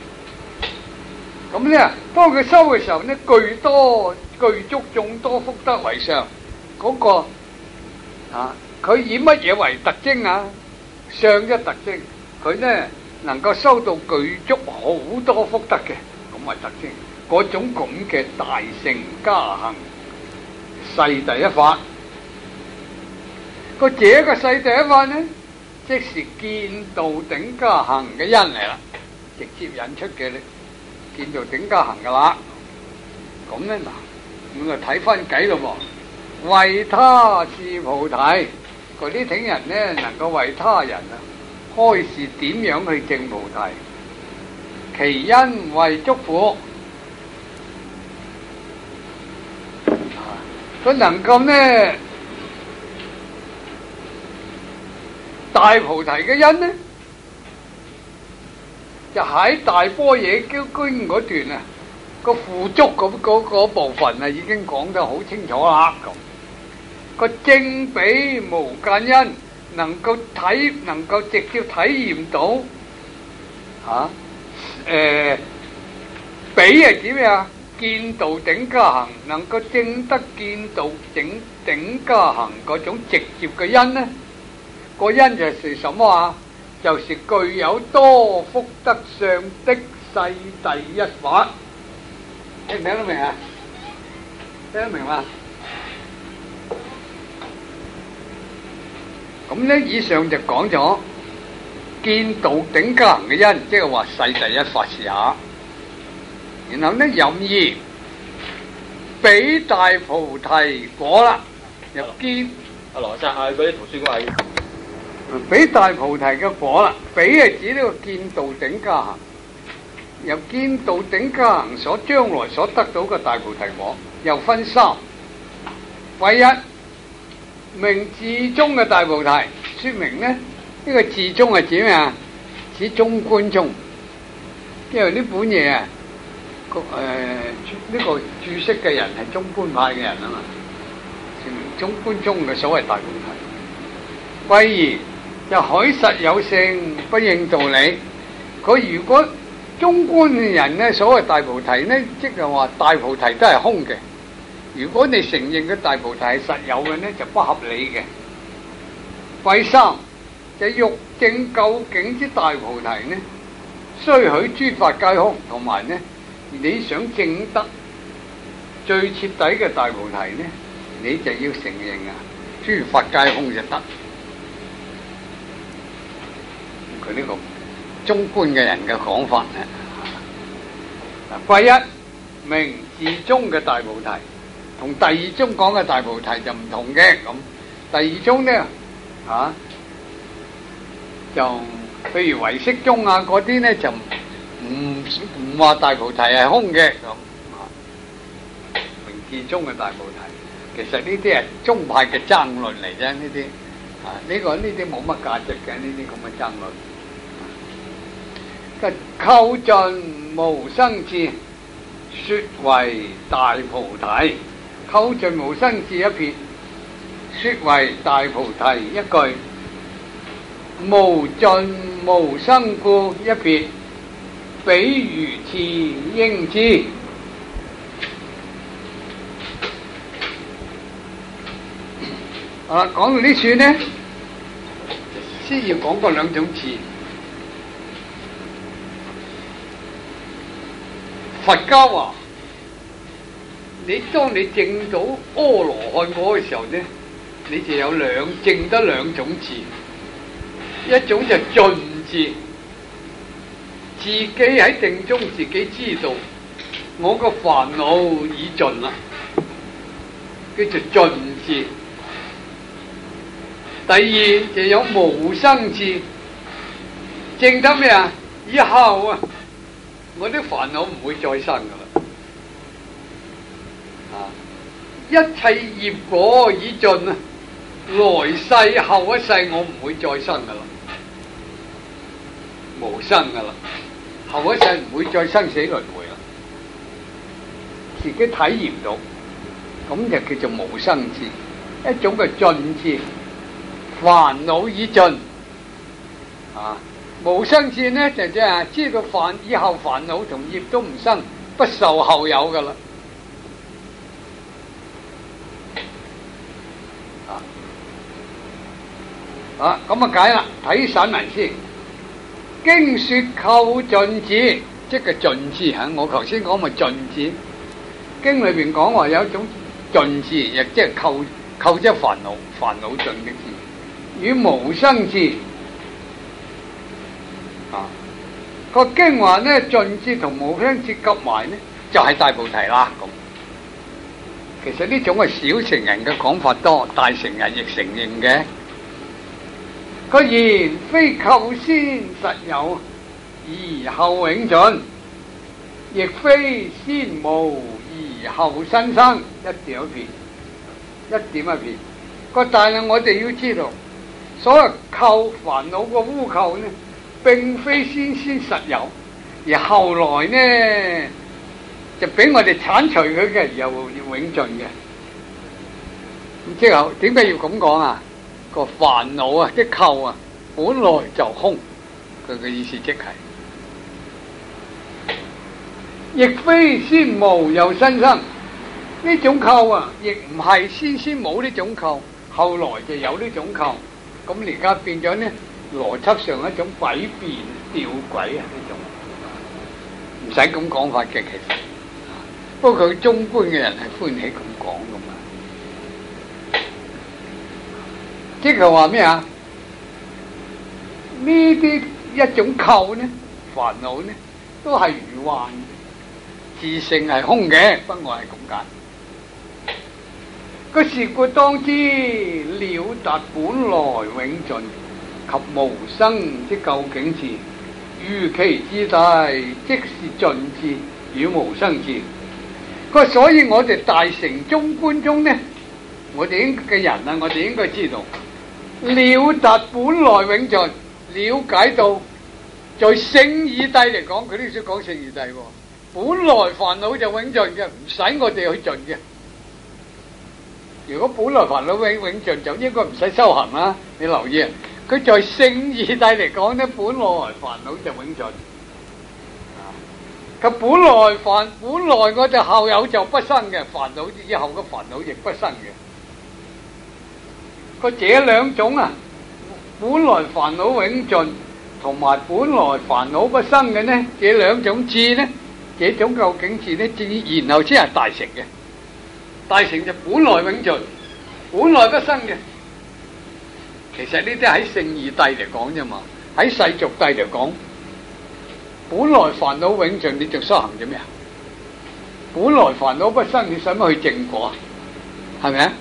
Speaker 1: 咁咧，當佢修嘅時候呢，具足眾多福德為上，嗰個佢以乜嘢為特徵啊？上一特徵，佢呢能夠收到具足好多福德嘅，咁係特徵。嗰種咁嘅大乘加行世第一法，個這個世第一法呢，即是見道頂加行嘅因嚟啦，直接引出嘅見道頂加行噶啦。咁呢嗱，咁啊睇翻偈咯喎，為他示菩提，嗰啲聽人呢能夠為他人開示點樣去證菩提，其因為囑咐，佢能夠呢大菩提嘅因呢，就喺大般若經嗰段個付囑嗰部分已經講得好清楚啦。咁個證比無間因，能夠直接體驗到比係點呀？見道頂加行，能夠證得見道頂加行嗰種直接嘅因呢？個因就係什麼啊？就是具有多福德相的世第一法。聽唔聽得明啊？聽得明嘛？咁呢，以上就講咗見道頂加行嘅因，即係話世第一法是也。然後呢，任意比大菩提果啦，入見
Speaker 3: 阿羅生嗰啲圖書館
Speaker 1: 比大菩提嘅果啦，比係指呢個見道頂加行，由見道頂加行所將來所得到嘅大菩提果，又分三。唯一明至中嘅大菩提，說明呢個至中係指咩啊？指中觀中，因為呢本嘢呢個注釋嘅人係中觀派嘅人啊嘛，說明中觀中嘅所謂大菩提。歸而就海實有性，不應道理。佢如果中觀嘅人呢，所謂大菩提呢，即係話大菩提都係空嘅。如果你承認嘅大菩提係實有嘅呢，就不合理嘅。第三就欲證究竟之大菩提呢，須許諸法皆空，同埋呢，你想證得最徹底嘅大菩提呢，你就要承認諸法皆空就得。佢呢個中觀嘅人嘅講法呢，歸一明至中嘅大菩提。 同第二宗講嘅大菩提就唔同嘅。咁第二宗咧就譬如唯識宗啊嗰啲咧就唔話大菩提係空嘅咁。明智宗嘅大菩提，其實呢啲係宗派嘅爭論嚟啫，呢啲呢啲冇乜價值嘅，呢啲咁嘅爭論。構盡無生智，說為大菩提。構盡無生智一撇，說為大菩提一句。無盡無生故一撇，比如次應知。講到呢處呢，先要講嗰兩種字。佛家話，當你證到阿羅漢果嘅時候呢，你就有證得兩種智，一種就盡智，自己喺定中自己知道我個煩惱已盡啦，叫做盡智。第二就有無生智，證得咩啊？以後我啲煩惱唔會再生噶啦，一切業果已盡啊，來世後一世我唔會再生噶啦，無生噶啦，後一世唔會再生死輪迴啦，自己體驗到，咁就叫做無生智。一種嘅盡智，煩惱已盡無生智呢，就即係知道以後煩惱同業都唔生，不受後有噶啦。咁解啦，睇散文先。經說構盡智，即係盡智我頭先講咪盡智。經裏邊講話有一種盡智，亦即係構即係煩惱盡嘅智，與無生智。個經話呢，盡智同無生智夾埋呢，就係大菩提啦。咁其實呢種係小乘人嘅講法多，大乘人亦承認嘅。佢言非構先實有，而後永盡；亦非先無而後新生。一點一撇。但係我哋要知道，所謂構煩惱個污垢呢，並非先實有，而後來呢就俾我哋剷除佢嘅，又永盡嘅。咁之後點解要咁講啊？個煩惱即構本來就空，佢嘅意思即係，亦非先無又新生。呢種構亦唔係先冇呢種構，後來就有呢種構。咁而家變咗呢，邏輯上一種詭辯吊詭呢種，唔使咁講法嘅其實。不過佢中觀嘅人係歡喜咁講噶嘛。即係話咩啊？呢啲一種構呢，煩惱呢，都係如幻，自性係空嘅，不外係咁解。個是故當知了達本來永盡及無生之究竟智，於其之大，即是盡智與無生智。所以我哋大乘中觀中呢，我哋嘅人我哋應該知道。了達本來永盡，了解到在聖義諦嚟講，佢呢書講聖義諦，本來煩惱就永盡嘅，唔使我哋去盡嘅。如果本來煩惱永盡，就應該唔使修行啦。你留意佢在聖義諦嚟講呢，本來煩惱就永盡。佢本來我哋後有就不生嘅煩惱，以後嘅煩惱亦不生嘅。這兩種本來煩惱永盡同埋本來煩惱不生嘅呢，這兩種智呢，這種究竟智呢，然後先係大乘嘅。大乘就本來永盡，本來不生嘅。其實呢啲喺聖義諦嚟講啫嘛，喺世俗諦嚟講，本來煩惱永盡，你仲修行做咩啊？本來煩惱不生，你使乜去證果啊？ 係咪啊？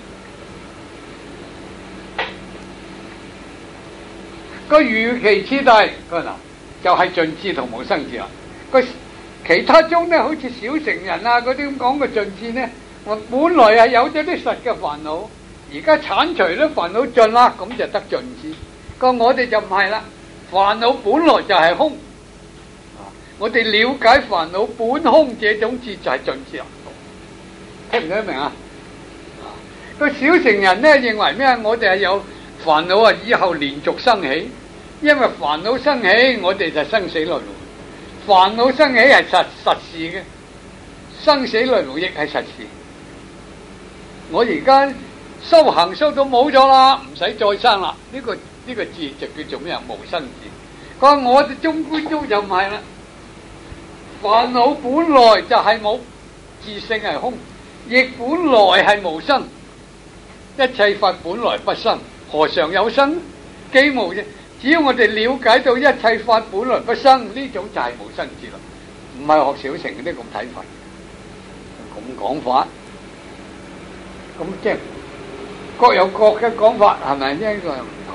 Speaker 1: 個預期次第嗱就係盡智同無生智啦。個其他中咧，好似小乘人啊嗰啲咁講嘅盡智咧，我本來係有咗啲實嘅煩惱，而家剷除咗煩惱盡啦，咁就得盡智。我哋就唔係啦，煩惱本來就係空，我哋了解煩惱本空這種智就係盡智啦。聽唔聽得明啊？個小乘人咧認為咩？我哋係有煩惱啊，以後連續生起，因為煩惱生起，我哋就生死輪迴。煩惱生起係實事嘅，生死輪迴亦係實事。我而家修行修到冇咗啦，唔使再生啦。呢個字就叫做咩啊？無生智。佢話我哋中觀宗就唔係啦，煩惱本來就係冇，自性係空，亦本來係無生。一切法本來不生，何嘗有生？既無啫。只要我哋了解到一切法本來不生，呢種就係無生智啦，唔係學小乘嗰啲咁睇法，咁講法，咁即係各有各嘅講法，係咪呢個唔同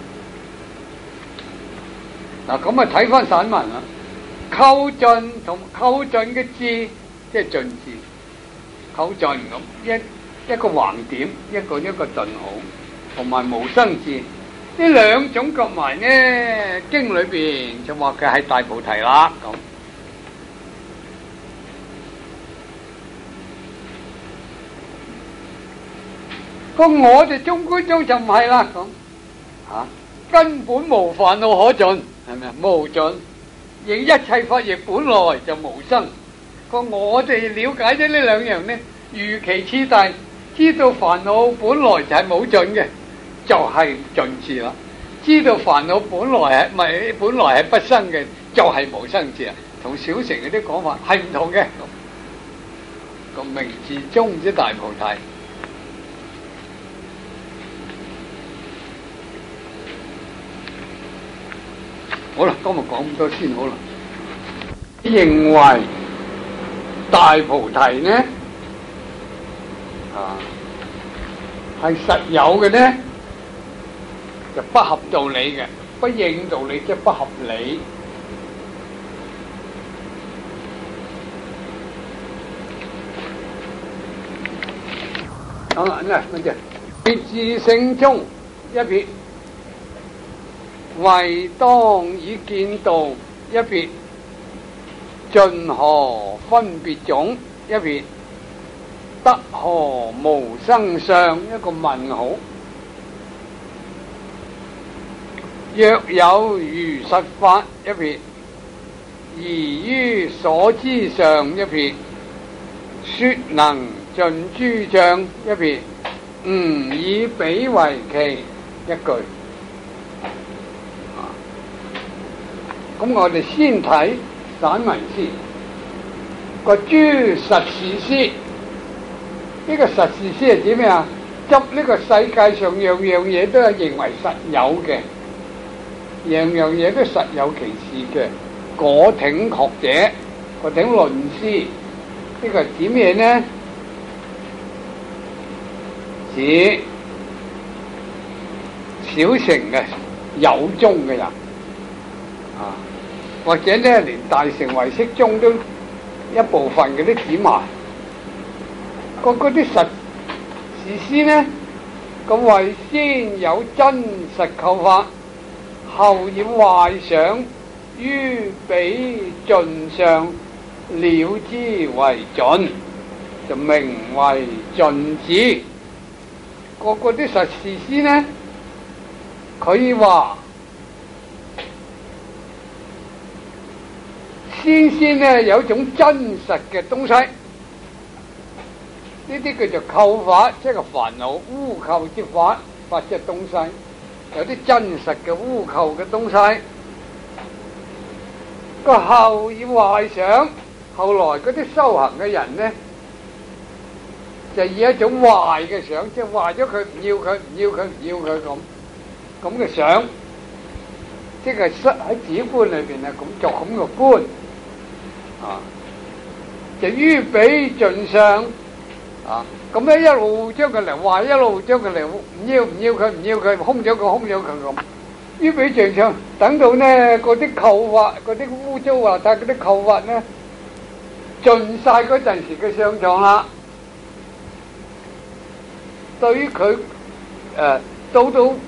Speaker 1: 系統？嗱，咁啊睇翻散文啦，構盡同構盡嘅智，即係盡智，構盡咁一個橫點，一個頓號，同埋無生智。呢兩種夾埋呢，經裏邊就話佢係大菩提啦咁。我哋中觀宗就唔係啦咁，根本無煩惱可盡，係咪啊？無盡，亦一切法亦本來就無生。我哋了解咗呢兩樣呢，如其次第，知道煩惱本來就係冇盡嘅。就係盡智啦，知道煩惱本來係不生嘅，就係無生智啊，同小乘嗰啲講法係唔同嘅。個明智中之大菩提，好啦，今日講咁多先好啦。認為大菩提呢係實有嘅呢，就不合道理嘅，不應道理即係不合理。乜嘢？別自性中一撇，唯當以見道一撇，盡何分別種一撇，得何無生相一個問號。若有如實法一撇，宜於所知上一撇，說能盡諸障一撇，吾以彼為其一句。咁我哋先睇散文先，個諸實事師。呢個實事師係指咩啊？執呢個世界上樣樣嘢都係認為實有嘅，樣樣嘢都實有其事嘅。果挺學者，果挺論師，呢個指咩呢？指小乘嘅有宗嘅人，或者咧連大乘唯識宗都一部分嘅都指埋。嗰啲實事師呢，咁為先有真實構法，後以壞想於彼盡上了之為盡，就名為盡智。嗰啲實事師呢，佢話先呢有種真實嘅東西。呢啲叫做構法，即係煩惱污構之法，法即係東西，有啲真實嘅污構嘅東西。個後以壞想，後來嗰啲修行嘅人呢，就以一種壞嘅想，即係壞咗佢，唔要佢，唔要佢，唔要佢咁嘅想，即係喺止觀裏邊係咁作咁嘅觀，就於彼盡上。 咁咧一路將佢嚟壞，一路將佢嚟唔要佢，空咗佢咁。於比常常等到呢嗰啲扣法、嗰啲污糟邋遢嗰啲扣法呢盡晒嗰陣時嘅上場啦。對於佢到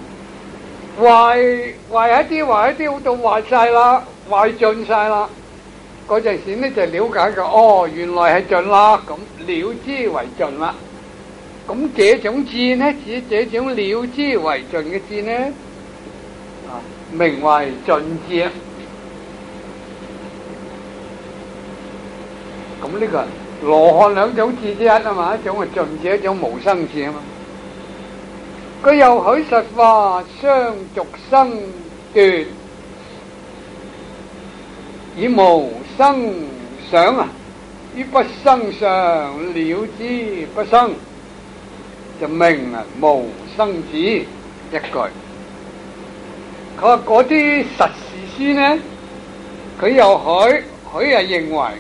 Speaker 1: 壞一啲，到壞晒啦，壞盡晒啦。嗰陣時呢就了解嘅，哦，原來係盡啦，咁了之為盡啦。咁這種智呢，指這種了之為盡嘅智呢，名為盡智。咁呢個羅漢兩種智之一啊嘛，一種係盡智，一種無生智啊嘛。佢又許實化相續生斷，以無生想於不生上了之不生，就名無生智一句。佢話嗰啲實事師呢，佢又許認為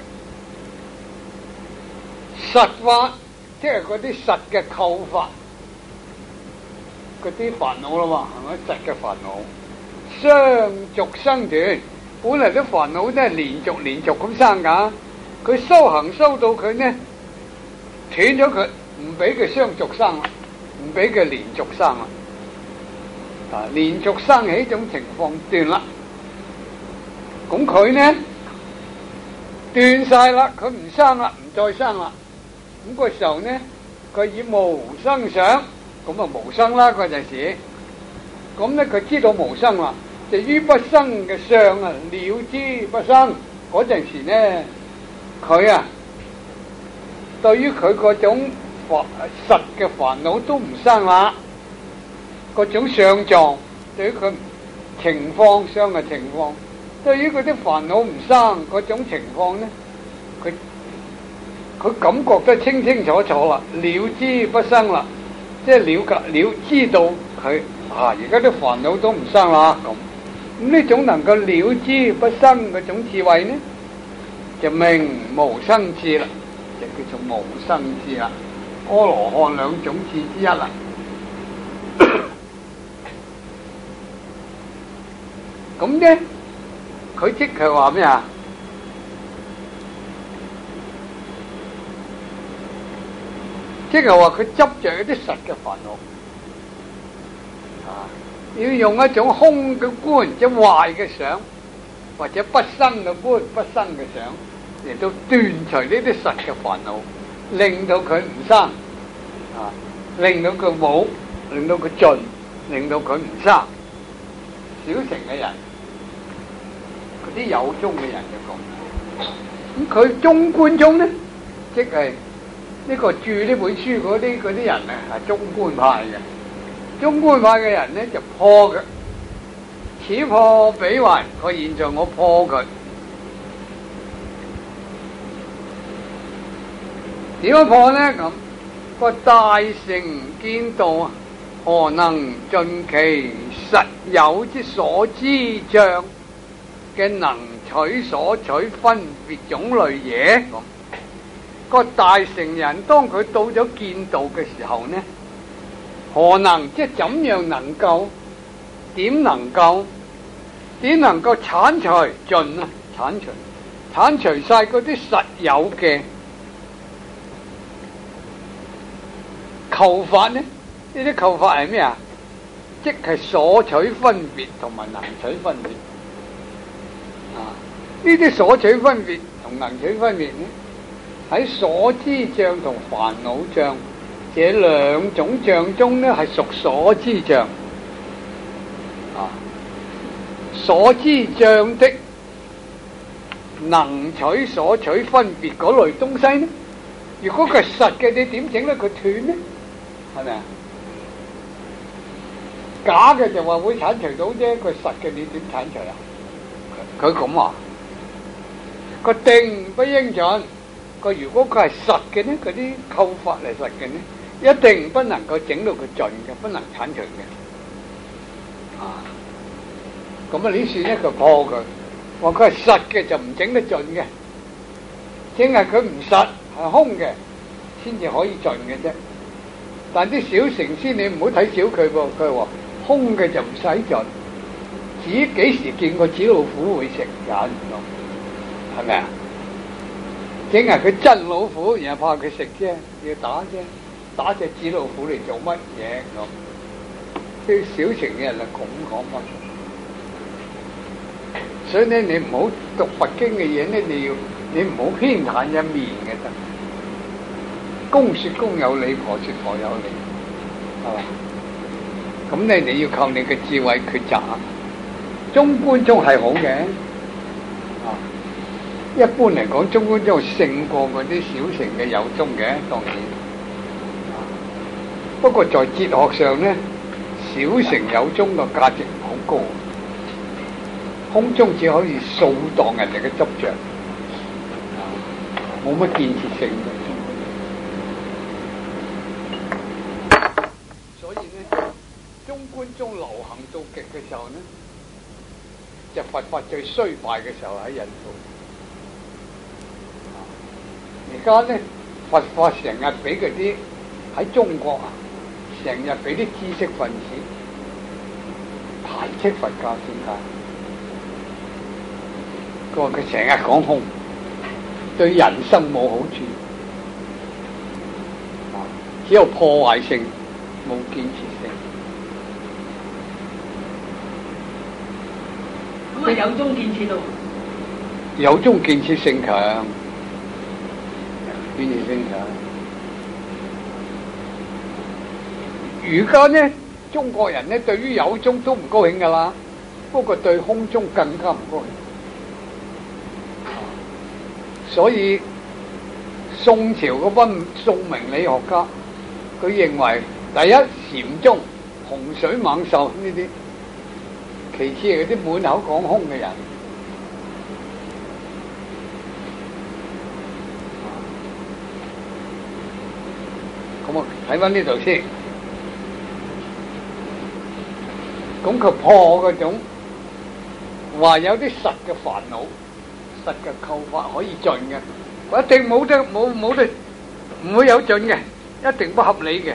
Speaker 1: 實法，即係嗰啲實嘅構法，嗰啲煩惱啦嘛，係咪實嘅煩惱？相續生斷，本嚟啲煩惱都係連續咁生噶，佢修行修到佢呢斷咗佢，唔俾佢相續生啦，唔俾佢連續生啦。連續生起種情況斷啦，咁佢呢斷晒啦，佢唔生啦，唔再生啦。咁個時候呢，佢以無生想，咁啊無生啦嗰陣時，咁呢佢知道無生啦，就於不生嘅相了之不生嗰陣時呢，佢對於佢嗰種實嘅煩惱都唔生啦。嗰種相狀，對於佢情況相嘅情況，對於嗰啲煩惱唔生嗰種情況呢，佢感覺得清清楚楚啦，了之不生啦，即係了知道佢而家啲煩惱都唔生啦咁呢種能夠了之不生嗰種智慧呢，就名無生智啦，就叫做無生智啦。阿羅漢兩種智之一啦。咁呢，佢即係話咩啊？即係話佢執着一啲實嘅煩惱，要用一種空嘅觀，即係壞嘅想，或者不生嘅觀、不生嘅想，嚟到斷除呢啲實嘅煩惱，令到佢唔生，令到佢冇，令到佢盡，令到佢唔生。小乘嘅人。嗰啲有宗嘅人就講，咁佢中觀中呢，即係呢個著呢本書嗰啲人係中觀派嘅。中觀派嘅人呢就破嘅，此破彼壞。佢現在我破佢，點樣破呢？咁個大乘見道何能盡其實有之所知障嘅能取所取分別種類嘢？個大乘人當佢到咗見道嘅時候呢，何能即係怎樣能夠？點能夠剷除盡啊？剷除晒嗰啲實有嘅構法呢？呢啲構法係咩啊？即係所取分別同埋能取分別。呢啲所取分別同能取分別呢，喺所知障同煩惱障這兩種障中呢，係屬所知障。所知障的能取所取分別嗰類東西呢，如果佢係實嘅，你點整咧佢斷呢？係咪啊？假嘅就話會剷除到啫，佢實嘅你點剷除啊？佢咁話。個定不應盡，如果佢係實嘅呢，嗰啲構法係實嘅呢，一定不能夠整到佢盡嘅，不能剷除嘅。咁呢算一個破佢，話佢係實嘅就唔整得盡嘅，淨係佢唔實係空嘅，先至可以盡嘅啫。 但啲小乘師你唔好睇小佢喎，佢話空嘅就唔使盡，幾時見過紙老虎會食人咁？係咪啊？淨係佢真老虎，然後怕佢食啫，要打啫，打隻紙老虎嚟做乜嘢咁？啲小乘嘅人係咁講法。所以咧，你唔好讀佛經嘅嘢咧，你唔好偏袒一面嘅得。公說公有理，婆說婆有理，係嘛？咁你要靠你嘅智慧抉擇。中觀宗係好嘅，啊，一般嚟講，中觀宗勝過嗰啲小乘嘅有宗嘅，當然。不過在哲學上咧，小乘有宗嘅價值唔好高。空宗只可以掃蕩人哋嘅執着，冇乜建設性嘅。所以咧，中觀宗流行到極嘅時候咧，就佛法最衰敗嘅時候喺印度。而家咧，佛法成日俾嗰啲喺中國啊，成日俾啲知識分子排斥佛教，點解？佢話佢成日講空，對人生冇好處，只有破壞性，冇建設性。
Speaker 2: 咁啊，有宗建設到？
Speaker 1: 有宗建設性強，建設性強。而家呢，中國人呢對於有宗都唔高興噶啦，不過對空宗更加唔高興。所以宋朝嗰班宋明理學家，佢認為第一禪宗洪水猛獸呢啲，其次係嗰啲滿口講空嘅人。咁啊，睇翻呢度先。咁佢破嗰種話有啲實嘅煩惱。實嘅構法可以盡嘅，我一定冇得唔會有盡嘅，一定不合理嘅。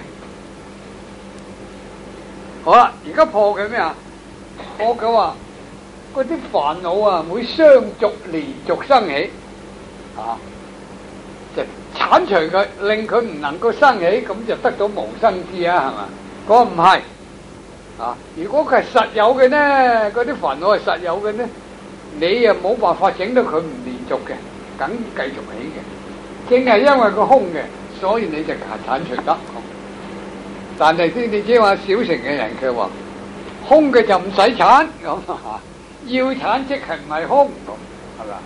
Speaker 1: 好啦，而家破嘅咩啊？破嘅話，嗰啲煩惱啊，會相續連續生起，啊，就剷除佢，令佢唔能夠生起，咁就得到無生智啊，係嘛？嗰個唔係，啊，如果佢係實有嘅呢，嗰啲煩惱係實有嘅呢。你又冇辦法整到佢唔連續嘅，梗繼續起嘅。正係因為佢空嘅，所以你就剷除得。但係你知話小乘嘅人佢話空嘅就唔使剷咁，要剷即係唔係空咁，係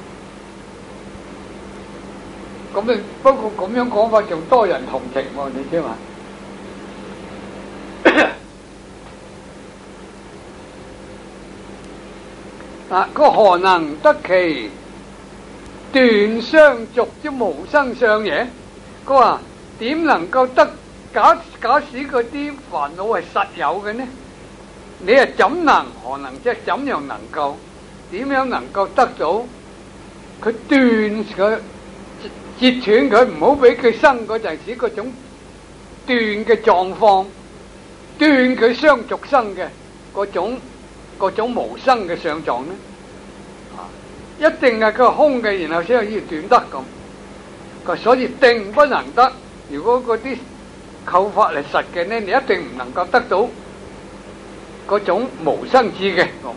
Speaker 1: 咪？咁你不過咁樣講法仲多人同情喎，你知嘛？啊！個何能得其斷相續之無生相也？佢話點能夠得？假使嗰啲煩惱係實有嘅呢？你係怎能何能即係怎樣能夠？點樣能夠得到佢斷佢截斷佢，唔好俾佢生嗰陣時嗰種斷嘅狀況，斷佢相續生嘅嗰種無生嘅相狀呢？一定係佢空嘅，然後先可以斷得咁。佢所以定不能得。如果嗰啲構法係實嘅呢，你一定唔能夠得到嗰種無生智嘅咁。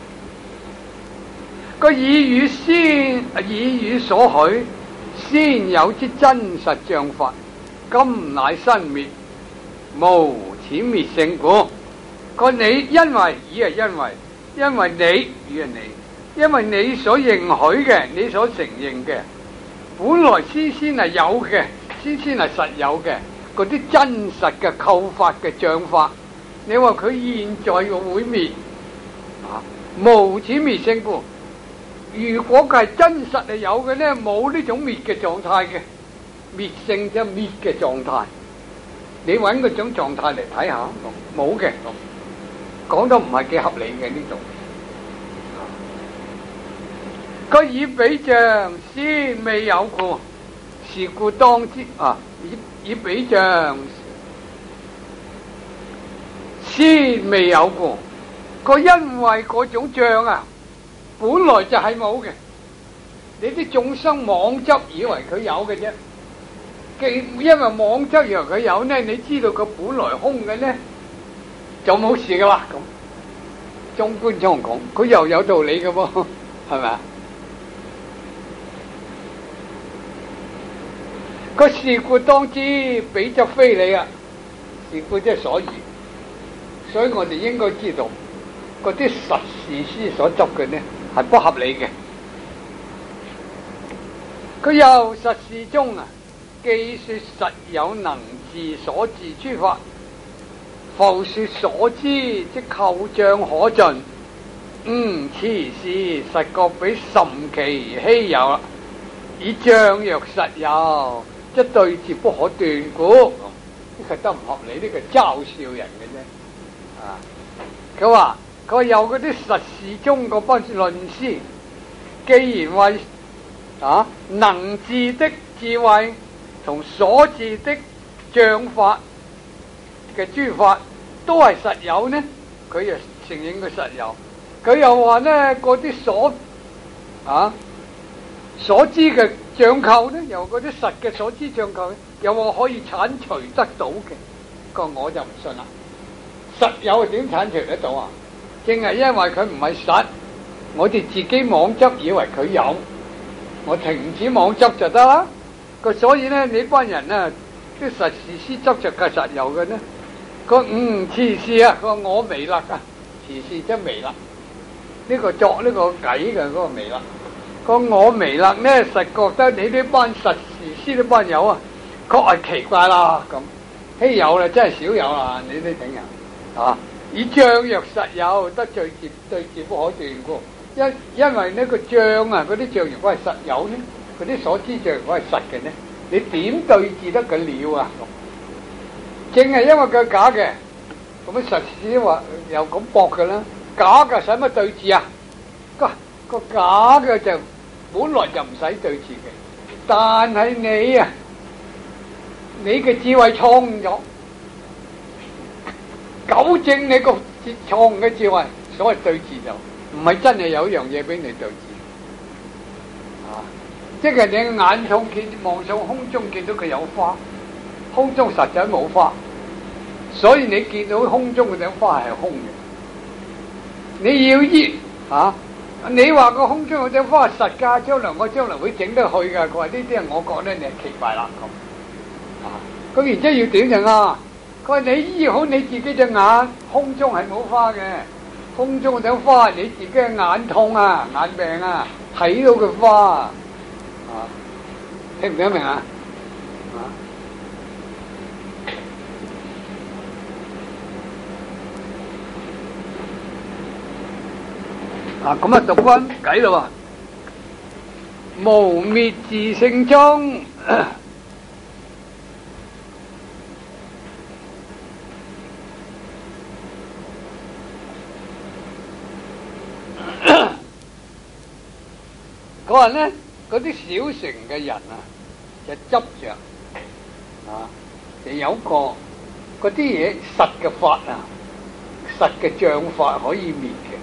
Speaker 1: 個以語所許，先有之真實像法，今乃生滅，無此滅性故。個你因為以係因為你與係你。因為你所認許嘅，你所承認嘅，本來先係有嘅，先係實有嘅，嗰啲真實嘅構法嘅像法，你話佢現在會滅，啊，無此滅性故。如果佢係真實係有嘅呢，冇呢種滅嘅狀態嘅，滅性即係滅嘅狀態。你揾嗰種狀態嚟睇下，冇嘅，講得唔係幾合理嘅呢度。佢以比像先未有故，是故當知啊！以比像先未有過。佢因為嗰種像啊，本來就係冇嘅。你啲眾生妄執以為佢有嘅啫。因為妄執以為佢有呢，你知道佢本來空嘅呢，就冇事噶啦。咁中觀中講，佢又有道理嘅噃，係咪啊？個事故當知，彼則非理啊！事故即係所以我哋應該知道，嗰啲實事師所執嘅呢係不合理嘅。佢又實事中啊，既說實有能自所自諸法，復說所知即構障可盡。此事實覺比甚其稀有啦。以像若實有，即對治不可斷故。呢個都唔合理，呢個嘲笑人嘅啫。佢話有嗰啲實事中嗰班論師，既然話能治的智慧同所治的像法嘅諸法都係實有呢，佢又承認佢實有。佢又話呢，嗰啲所知嘅像構呢，由嗰啲實嘅所知像構，又話可以剷除得到嘅。我就唔信啦。實有點剷除得到啊？正係因為佢唔係實，我哋自己妄執以為佢有，我停止妄執就得啦。所以呢，你班人啊，啲實事師執着嘅實有嘅呢，此事啊，我微勒啊，此事真微勒。呢個作呢個計嘅嗰個微勒，我微勒呢，實覺得你呢班實事師呢班友啊，確係奇怪啦，咁稀有啦，真係少有啦，你呢等人以像若實有，得對治不可斷故。因為呢個像啊，嗰啲像如果係實有呢，嗰啲所知像如果係實嘅呢，你點對治得佢了啊？正係因為佢假嘅，咁實事話又咁駁嘅啦。假嘅使乜對治啊？個假嘅就本來就唔使對治嘅，但係你嘅智慧錯誤咗，糾正你個錯誤嘅智慧，所謂對治就唔係真係有一樣嘢俾你對治，即係你眼痛望上空中見到佢有花，空中實在冇花，所以你見到空中嗰朵花係空嘅。你要你話個空中嗰朵花係實㗎，我將來會整得去㗎。佢話呢啲我覺得你係奇怪啦咁。咁然之後要點就佢話你醫好你自己隻眼，空中係冇花嘅，空中嗰朵花你自己嘅眼痛啊、眼病啊，睇到佢花聽唔聽明啊？咁讀翻偈咯喎，無滅自性中，佢話呢，嗰啲小乘嘅人啊，就執着就有個嗰啲嘢實嘅法啊，實嘅像法可以滅嘅。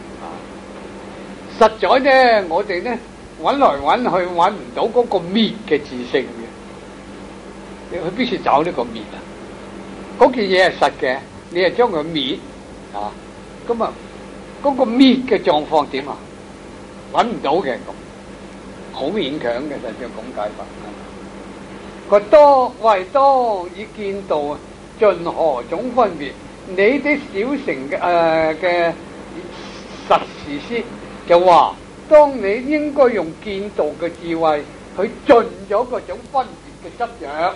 Speaker 1: 實在呢，我哋呢揾來揾去揾唔到嗰個滅嘅自性嘅，你去必須找呢個滅啊！嗰件嘢係實嘅，你係將佢滅咁嗰個滅嘅狀況點啊？揾唔到嘅，咁好勉強嘅，就叫咁解法。個多為多以見道啊，盡何種分別？你啲小乘嘅實事師就話，當你應該用見道嘅智慧去盡咗嗰種分別嘅執着。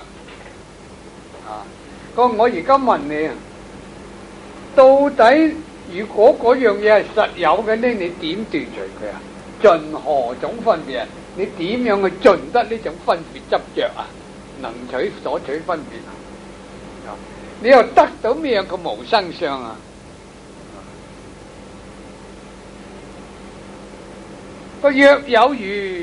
Speaker 1: 我而家問你啊，到底如果嗰樣嘢係實有嘅呢，你點斷除佢啊？盡何種分別啊？你點樣去盡得呢種分別執着啊？能取所取分別啊？你又得到咩樣嘅無生相啊？若有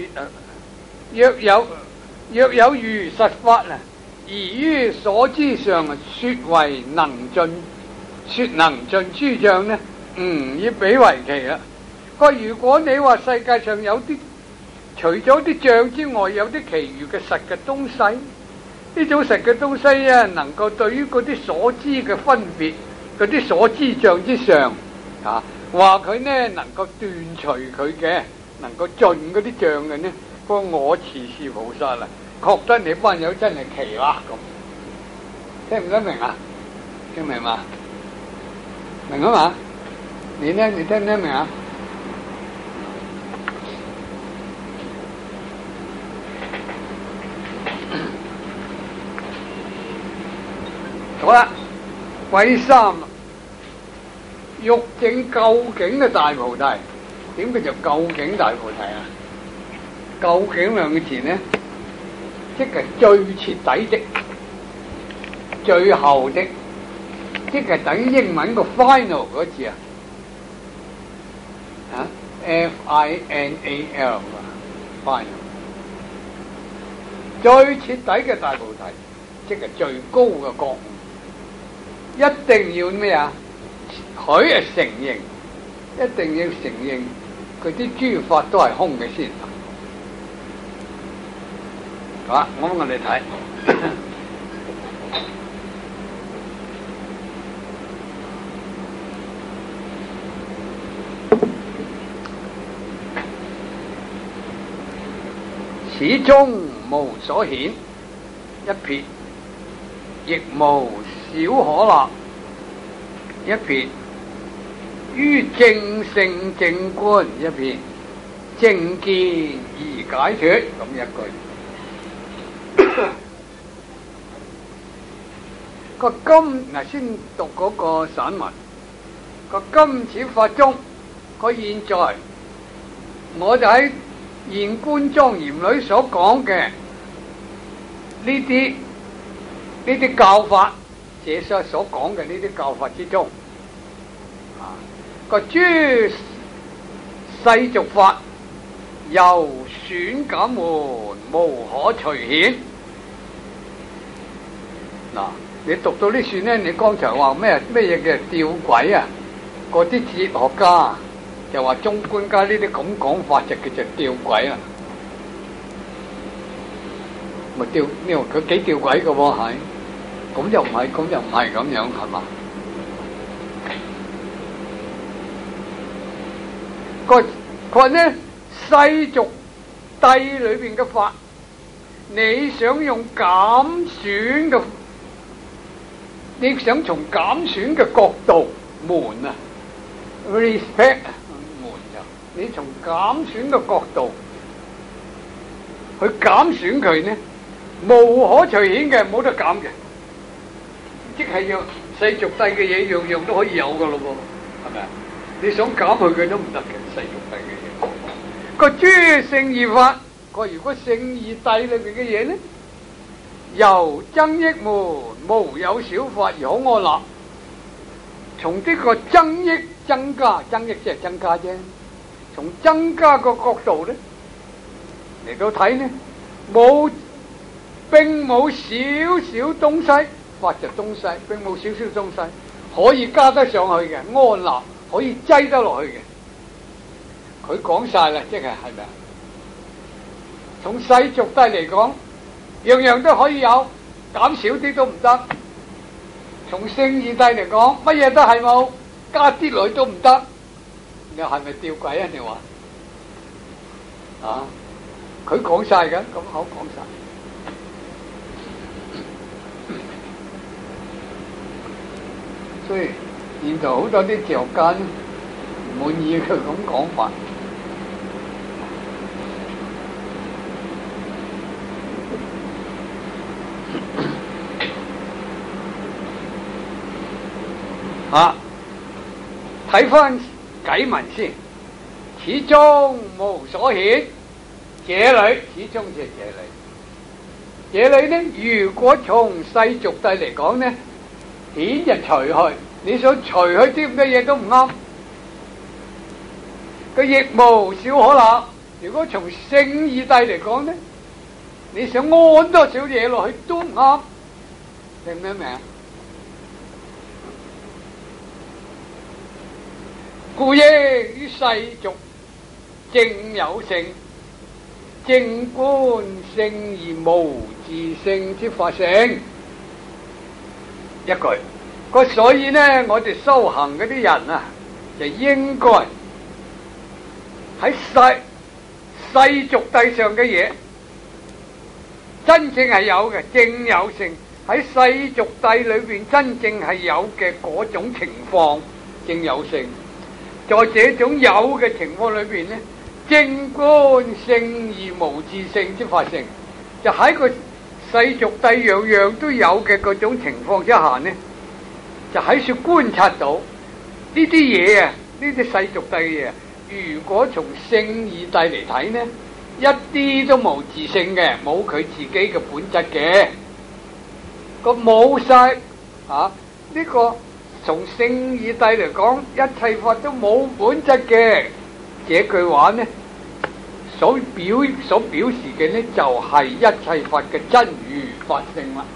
Speaker 1: 如實法啊，而於所知上說為能盡說能盡諸象呢，以比為奇啦。如果你話世界上有啲除咗啲象之外，有啲其餘嘅實嘅東西，呢種實嘅東西啊，能夠對於嗰啲所知嘅分別，嗰啲所知象之上啊，話佢呢能夠斷除佢嘅，能夠盡嗰啲象嘅呢，我慈氏菩薩啦，覺得你班友真係奇啦咁，聽唔聽明啊？聽明嘛？明啊嘛？你呢？你聽唔聽明啊？好啦，鬼三欲證究竟嘅大菩提，點叫做究竟大菩提啊？究竟兩個字呢，即係最徹底的、最後的，即係等於英文個 final 嗰字啊，final final， 最徹底嘅大菩提，即係最高嘅覺悟。一定要咩啊？佢係承認，一定要承認佢啲諸法都係空嘅先。好啦，我哋睇始終無所顯，一撇亦無小可立，一撇於正性正觀，一撇正見而解脫，咁一句。個今先讀嗰個散文，個今此法中，個現在，我就喺現觀莊嚴裏所講嘅呢啲教法，這所講嘅呢啲教法之中，個諸世俗法由選減門，無可隨顯。嗱，你讀到呢段呢，你剛才話咩嘢嘅吊詭啊？嗰啲哲學家就話中觀家呢啲咁講法就叫做吊詭啦。咪吊呢個佢幾吊詭嘅喎，係咁又唔係，咁又唔係咁樣，係嘛？佢話呢世俗諦裏邊嘅法，你想用減損嘅，你想從減損嘅角度門啊 respect 門就，你從減損嘅角度去減損佢呢，無可隨顯嘅，冇得減嘅，即係要世俗諦嘅嘢，樣樣都可以有噶咯噃，係咪啊？你想減去佢都唔得嘅，世俗諦嘅嘢。個諸聖義法，如果聖義諦裏邊嘅嘢呢，由增益門，無有小法而可安立。從呢個增益增加，增益即係增加啫。從增加個角度呢嚟到睇呢，並冇少少東西，法就東西，並冇少少東西可以加得上去嘅，安立可以擠得落去嘅。佢講晒啦，即係咪啊？從世俗諦嚟講，樣樣都可以有，減少啲都唔得。從聖義諦嚟講，乜嘢都係冇，加啲落去都唔得。你係咪吊詭啊？你話啊？佢講晒嘅，咁好講晒。所以現在好多啲哲學家唔滿意佢咁講法。睇翻偈文先，始終無所顯，這裏始終就係這裏呢，如果從世俗諦嚟講呢，顯就除去，你想除去啲咁嘅嘢都唔啱。佢亦無小可立。如果從聖義諦嚟講呢，你想安多少嘢落去都唔啱，明唔明啊？ 故應於世俗正有性，正觀性而無自性之法性。一句，所以呢，我哋修行嗰啲人啊，就應該喺世俗諦上嘅嘢，真正係有嘅正有性，喺世俗諦裏邊真正係有嘅嗰種情況，正有性。在這種有嘅情況裏邊呢，正觀性而無自性之法性，就喺個世俗諦樣樣都有嘅嗰種情況之下呢，就喺處觀察到呢啲嘢啊，呢啲世俗諦嘅嘢，如果從聖義諦嚟睇呢，一啲都冇自性嘅，冇佢自己嘅本質嘅，個冇晒呢個。從聖義諦嚟講，一切法都冇本質嘅，這句話呢，所表示嘅呢，就係一切法嘅真如法性啦。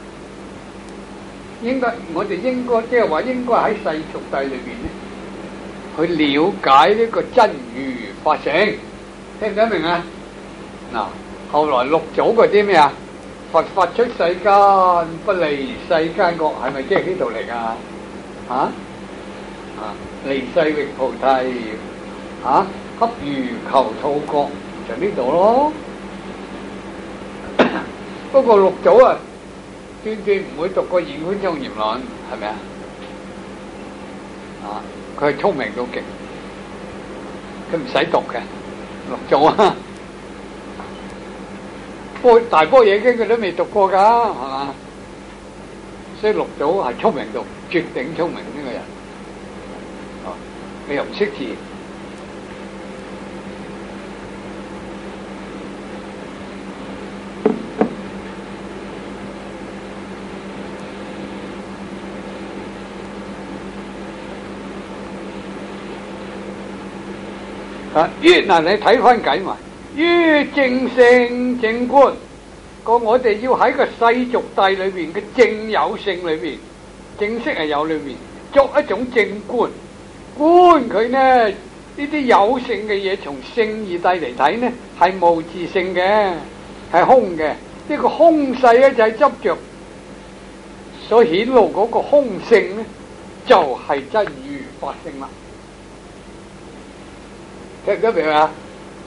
Speaker 1: 我哋應該即係話，應該喺世俗諦裏邊呢，去了解呢個真如法性，聽唔聽明啊？嗱，後來六祖嗰啲咩啊？佛法出世間，不離世間覺，係咪即係呢度嚟噶？離世域菩提，恰如求兔角，就呢度咯。不過六祖啊，斷斷唔會讀過《現觀莊嚴論》，係咪啊？佢係聰明到極，佢唔使讀嘅。六祖啊，大般若經佢都未讀過噶，係嘛？所以六祖係聰明到絕頂聰明呢個人，你又唔識字，嗱你睇翻偈埋，於正性正觀。我哋要喺個世俗諦裏邊嘅正有性裏邊，正式係有裏面作一種正觀，觀佢呢啲有性嘅嘢，從聖義諦嚟睇呢係無自性嘅，係空嘅。呢個空勢咧就係執着所顯露嗰個空性呢，就係真如法性啦。聽得明啊？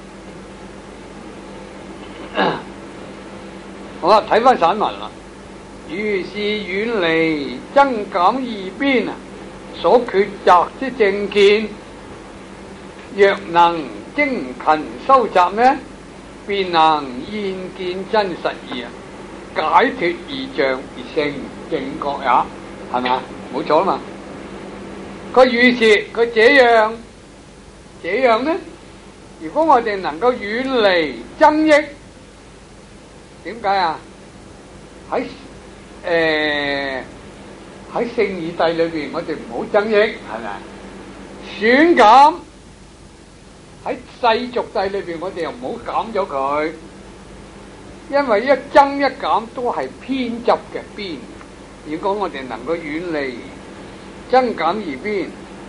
Speaker 1: 好啦，睇翻散文啦。如是遠離增減二邊所抉擇之正見，若能精勤收集呢，便能現見真實義，解脫二障而成正覺也，係咪啊？冇錯啦嘛。佢如是，佢這樣呢？如果我哋能夠遠離增益，點解啊？喺聖義諦裏邊，我哋唔好增益，係咪？損減喺世俗諦裏邊，我哋又唔好減咗佢，因為一增一減都係偏執嘅邊。如果我哋能夠遠離增減二邊，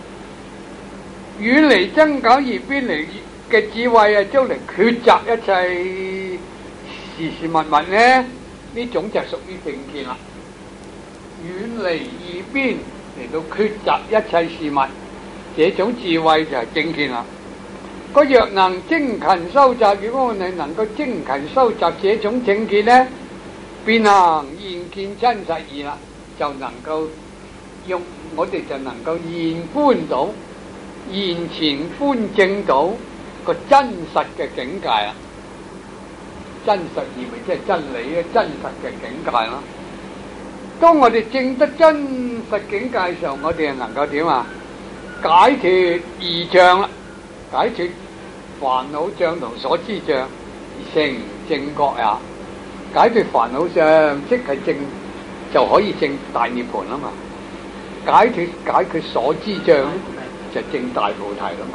Speaker 1: 遠離增減二邊嚟嘅智慧啊，將嚟抉擇一切事物呢，呢種就屬於正見啦。遠離二邊嚟到抉擇一切事物，這種智慧就係正見啦。個若能精勤收集，如果我哋能夠精勤收集這種正見呢，便能現見真實義啦，就能夠用我哋就能夠現觀到、現前觀證到個真實嘅境界啦。真實義咪即係真理嘅真實嘅境界咯。當我哋證得真實境界上，我哋就能夠點啊？解脫二障啦，解脫煩惱障同所知障，而成正覺也。解脫煩惱障即係證，就可以證大涅槃啦嘛。解決所知障就證大菩提啦嘛。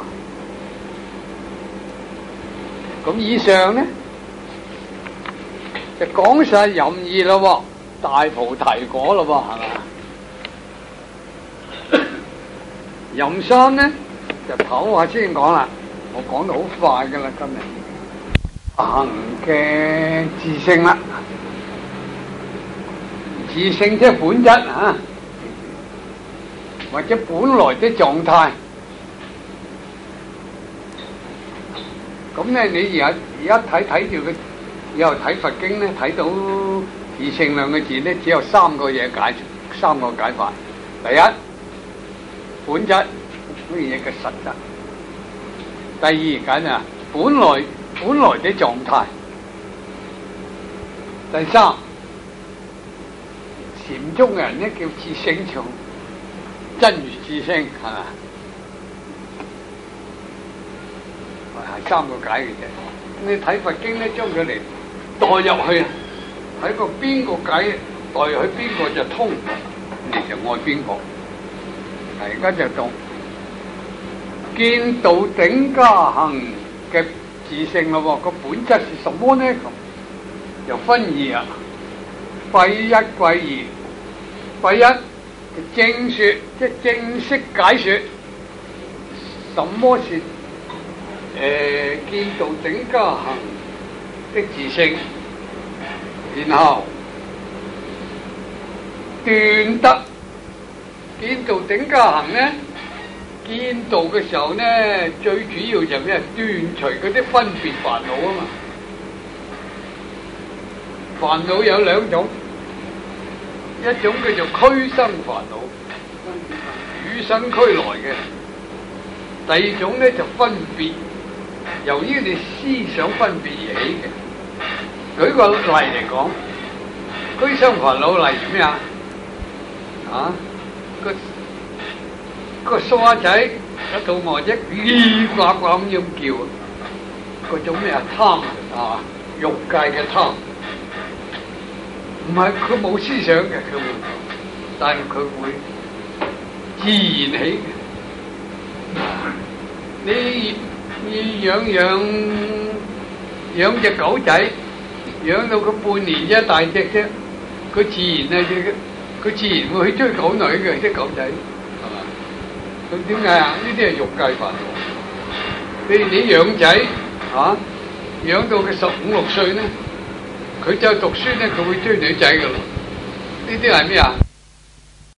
Speaker 1: 咁以上呢就講晒任意咯，大菩提果咯，係嘛？任三呢就唞下先講啦。我講得好快噶啦，今日行嘅自性啦，自性即係本質啊，或者本來的狀態。咁咧，你而家睇住佢，以後睇佛經咧，睇到自性兩個字咧，只有三個解法。第一，本質嗰樣嘢嘅實質；第二，緊啊，本來的狀態；第三，禪宗嘅人咧叫自性從真如自性，係嘛？係三個解嘅啫。你睇佛經咧，將佢嚟代入去，睇個邊個解代入去邊個就通，你就愛邊個。而家就讀見道頂加行嘅自性咯，個本質是什麼呢？咁又分二啊，廢一歸二。廢一就正說，即係正式解說，什麼是見道頂加行的自性，然後斷得見道頂加行呢？見道嘅時候呢，最主要就咩？斷除嗰啲分別煩惱啊嘛。煩惱有兩種，一種叫做俱生煩惱，與生俱來嘅；第二種呢就分別，由於你思想分別而起嘅。舉個例嚟講，俱生煩惱例如咩啊？個梳仔一到外啫，呱呱咁樣叫，嗰種咩啊？貪啊，欲界嘅貪，唔係佢冇思想嘅，佢會，但係佢會自然起嘅。你養隻狗仔，養到佢半年一大隻啫，佢自然會去追狗女嘅，啲狗仔。咁點解啊？呢啲係欲界煩惱。你養仔養到佢15、16歲咧，佢就讀書咧，佢會追女仔噶咯。呢啲係咩啊？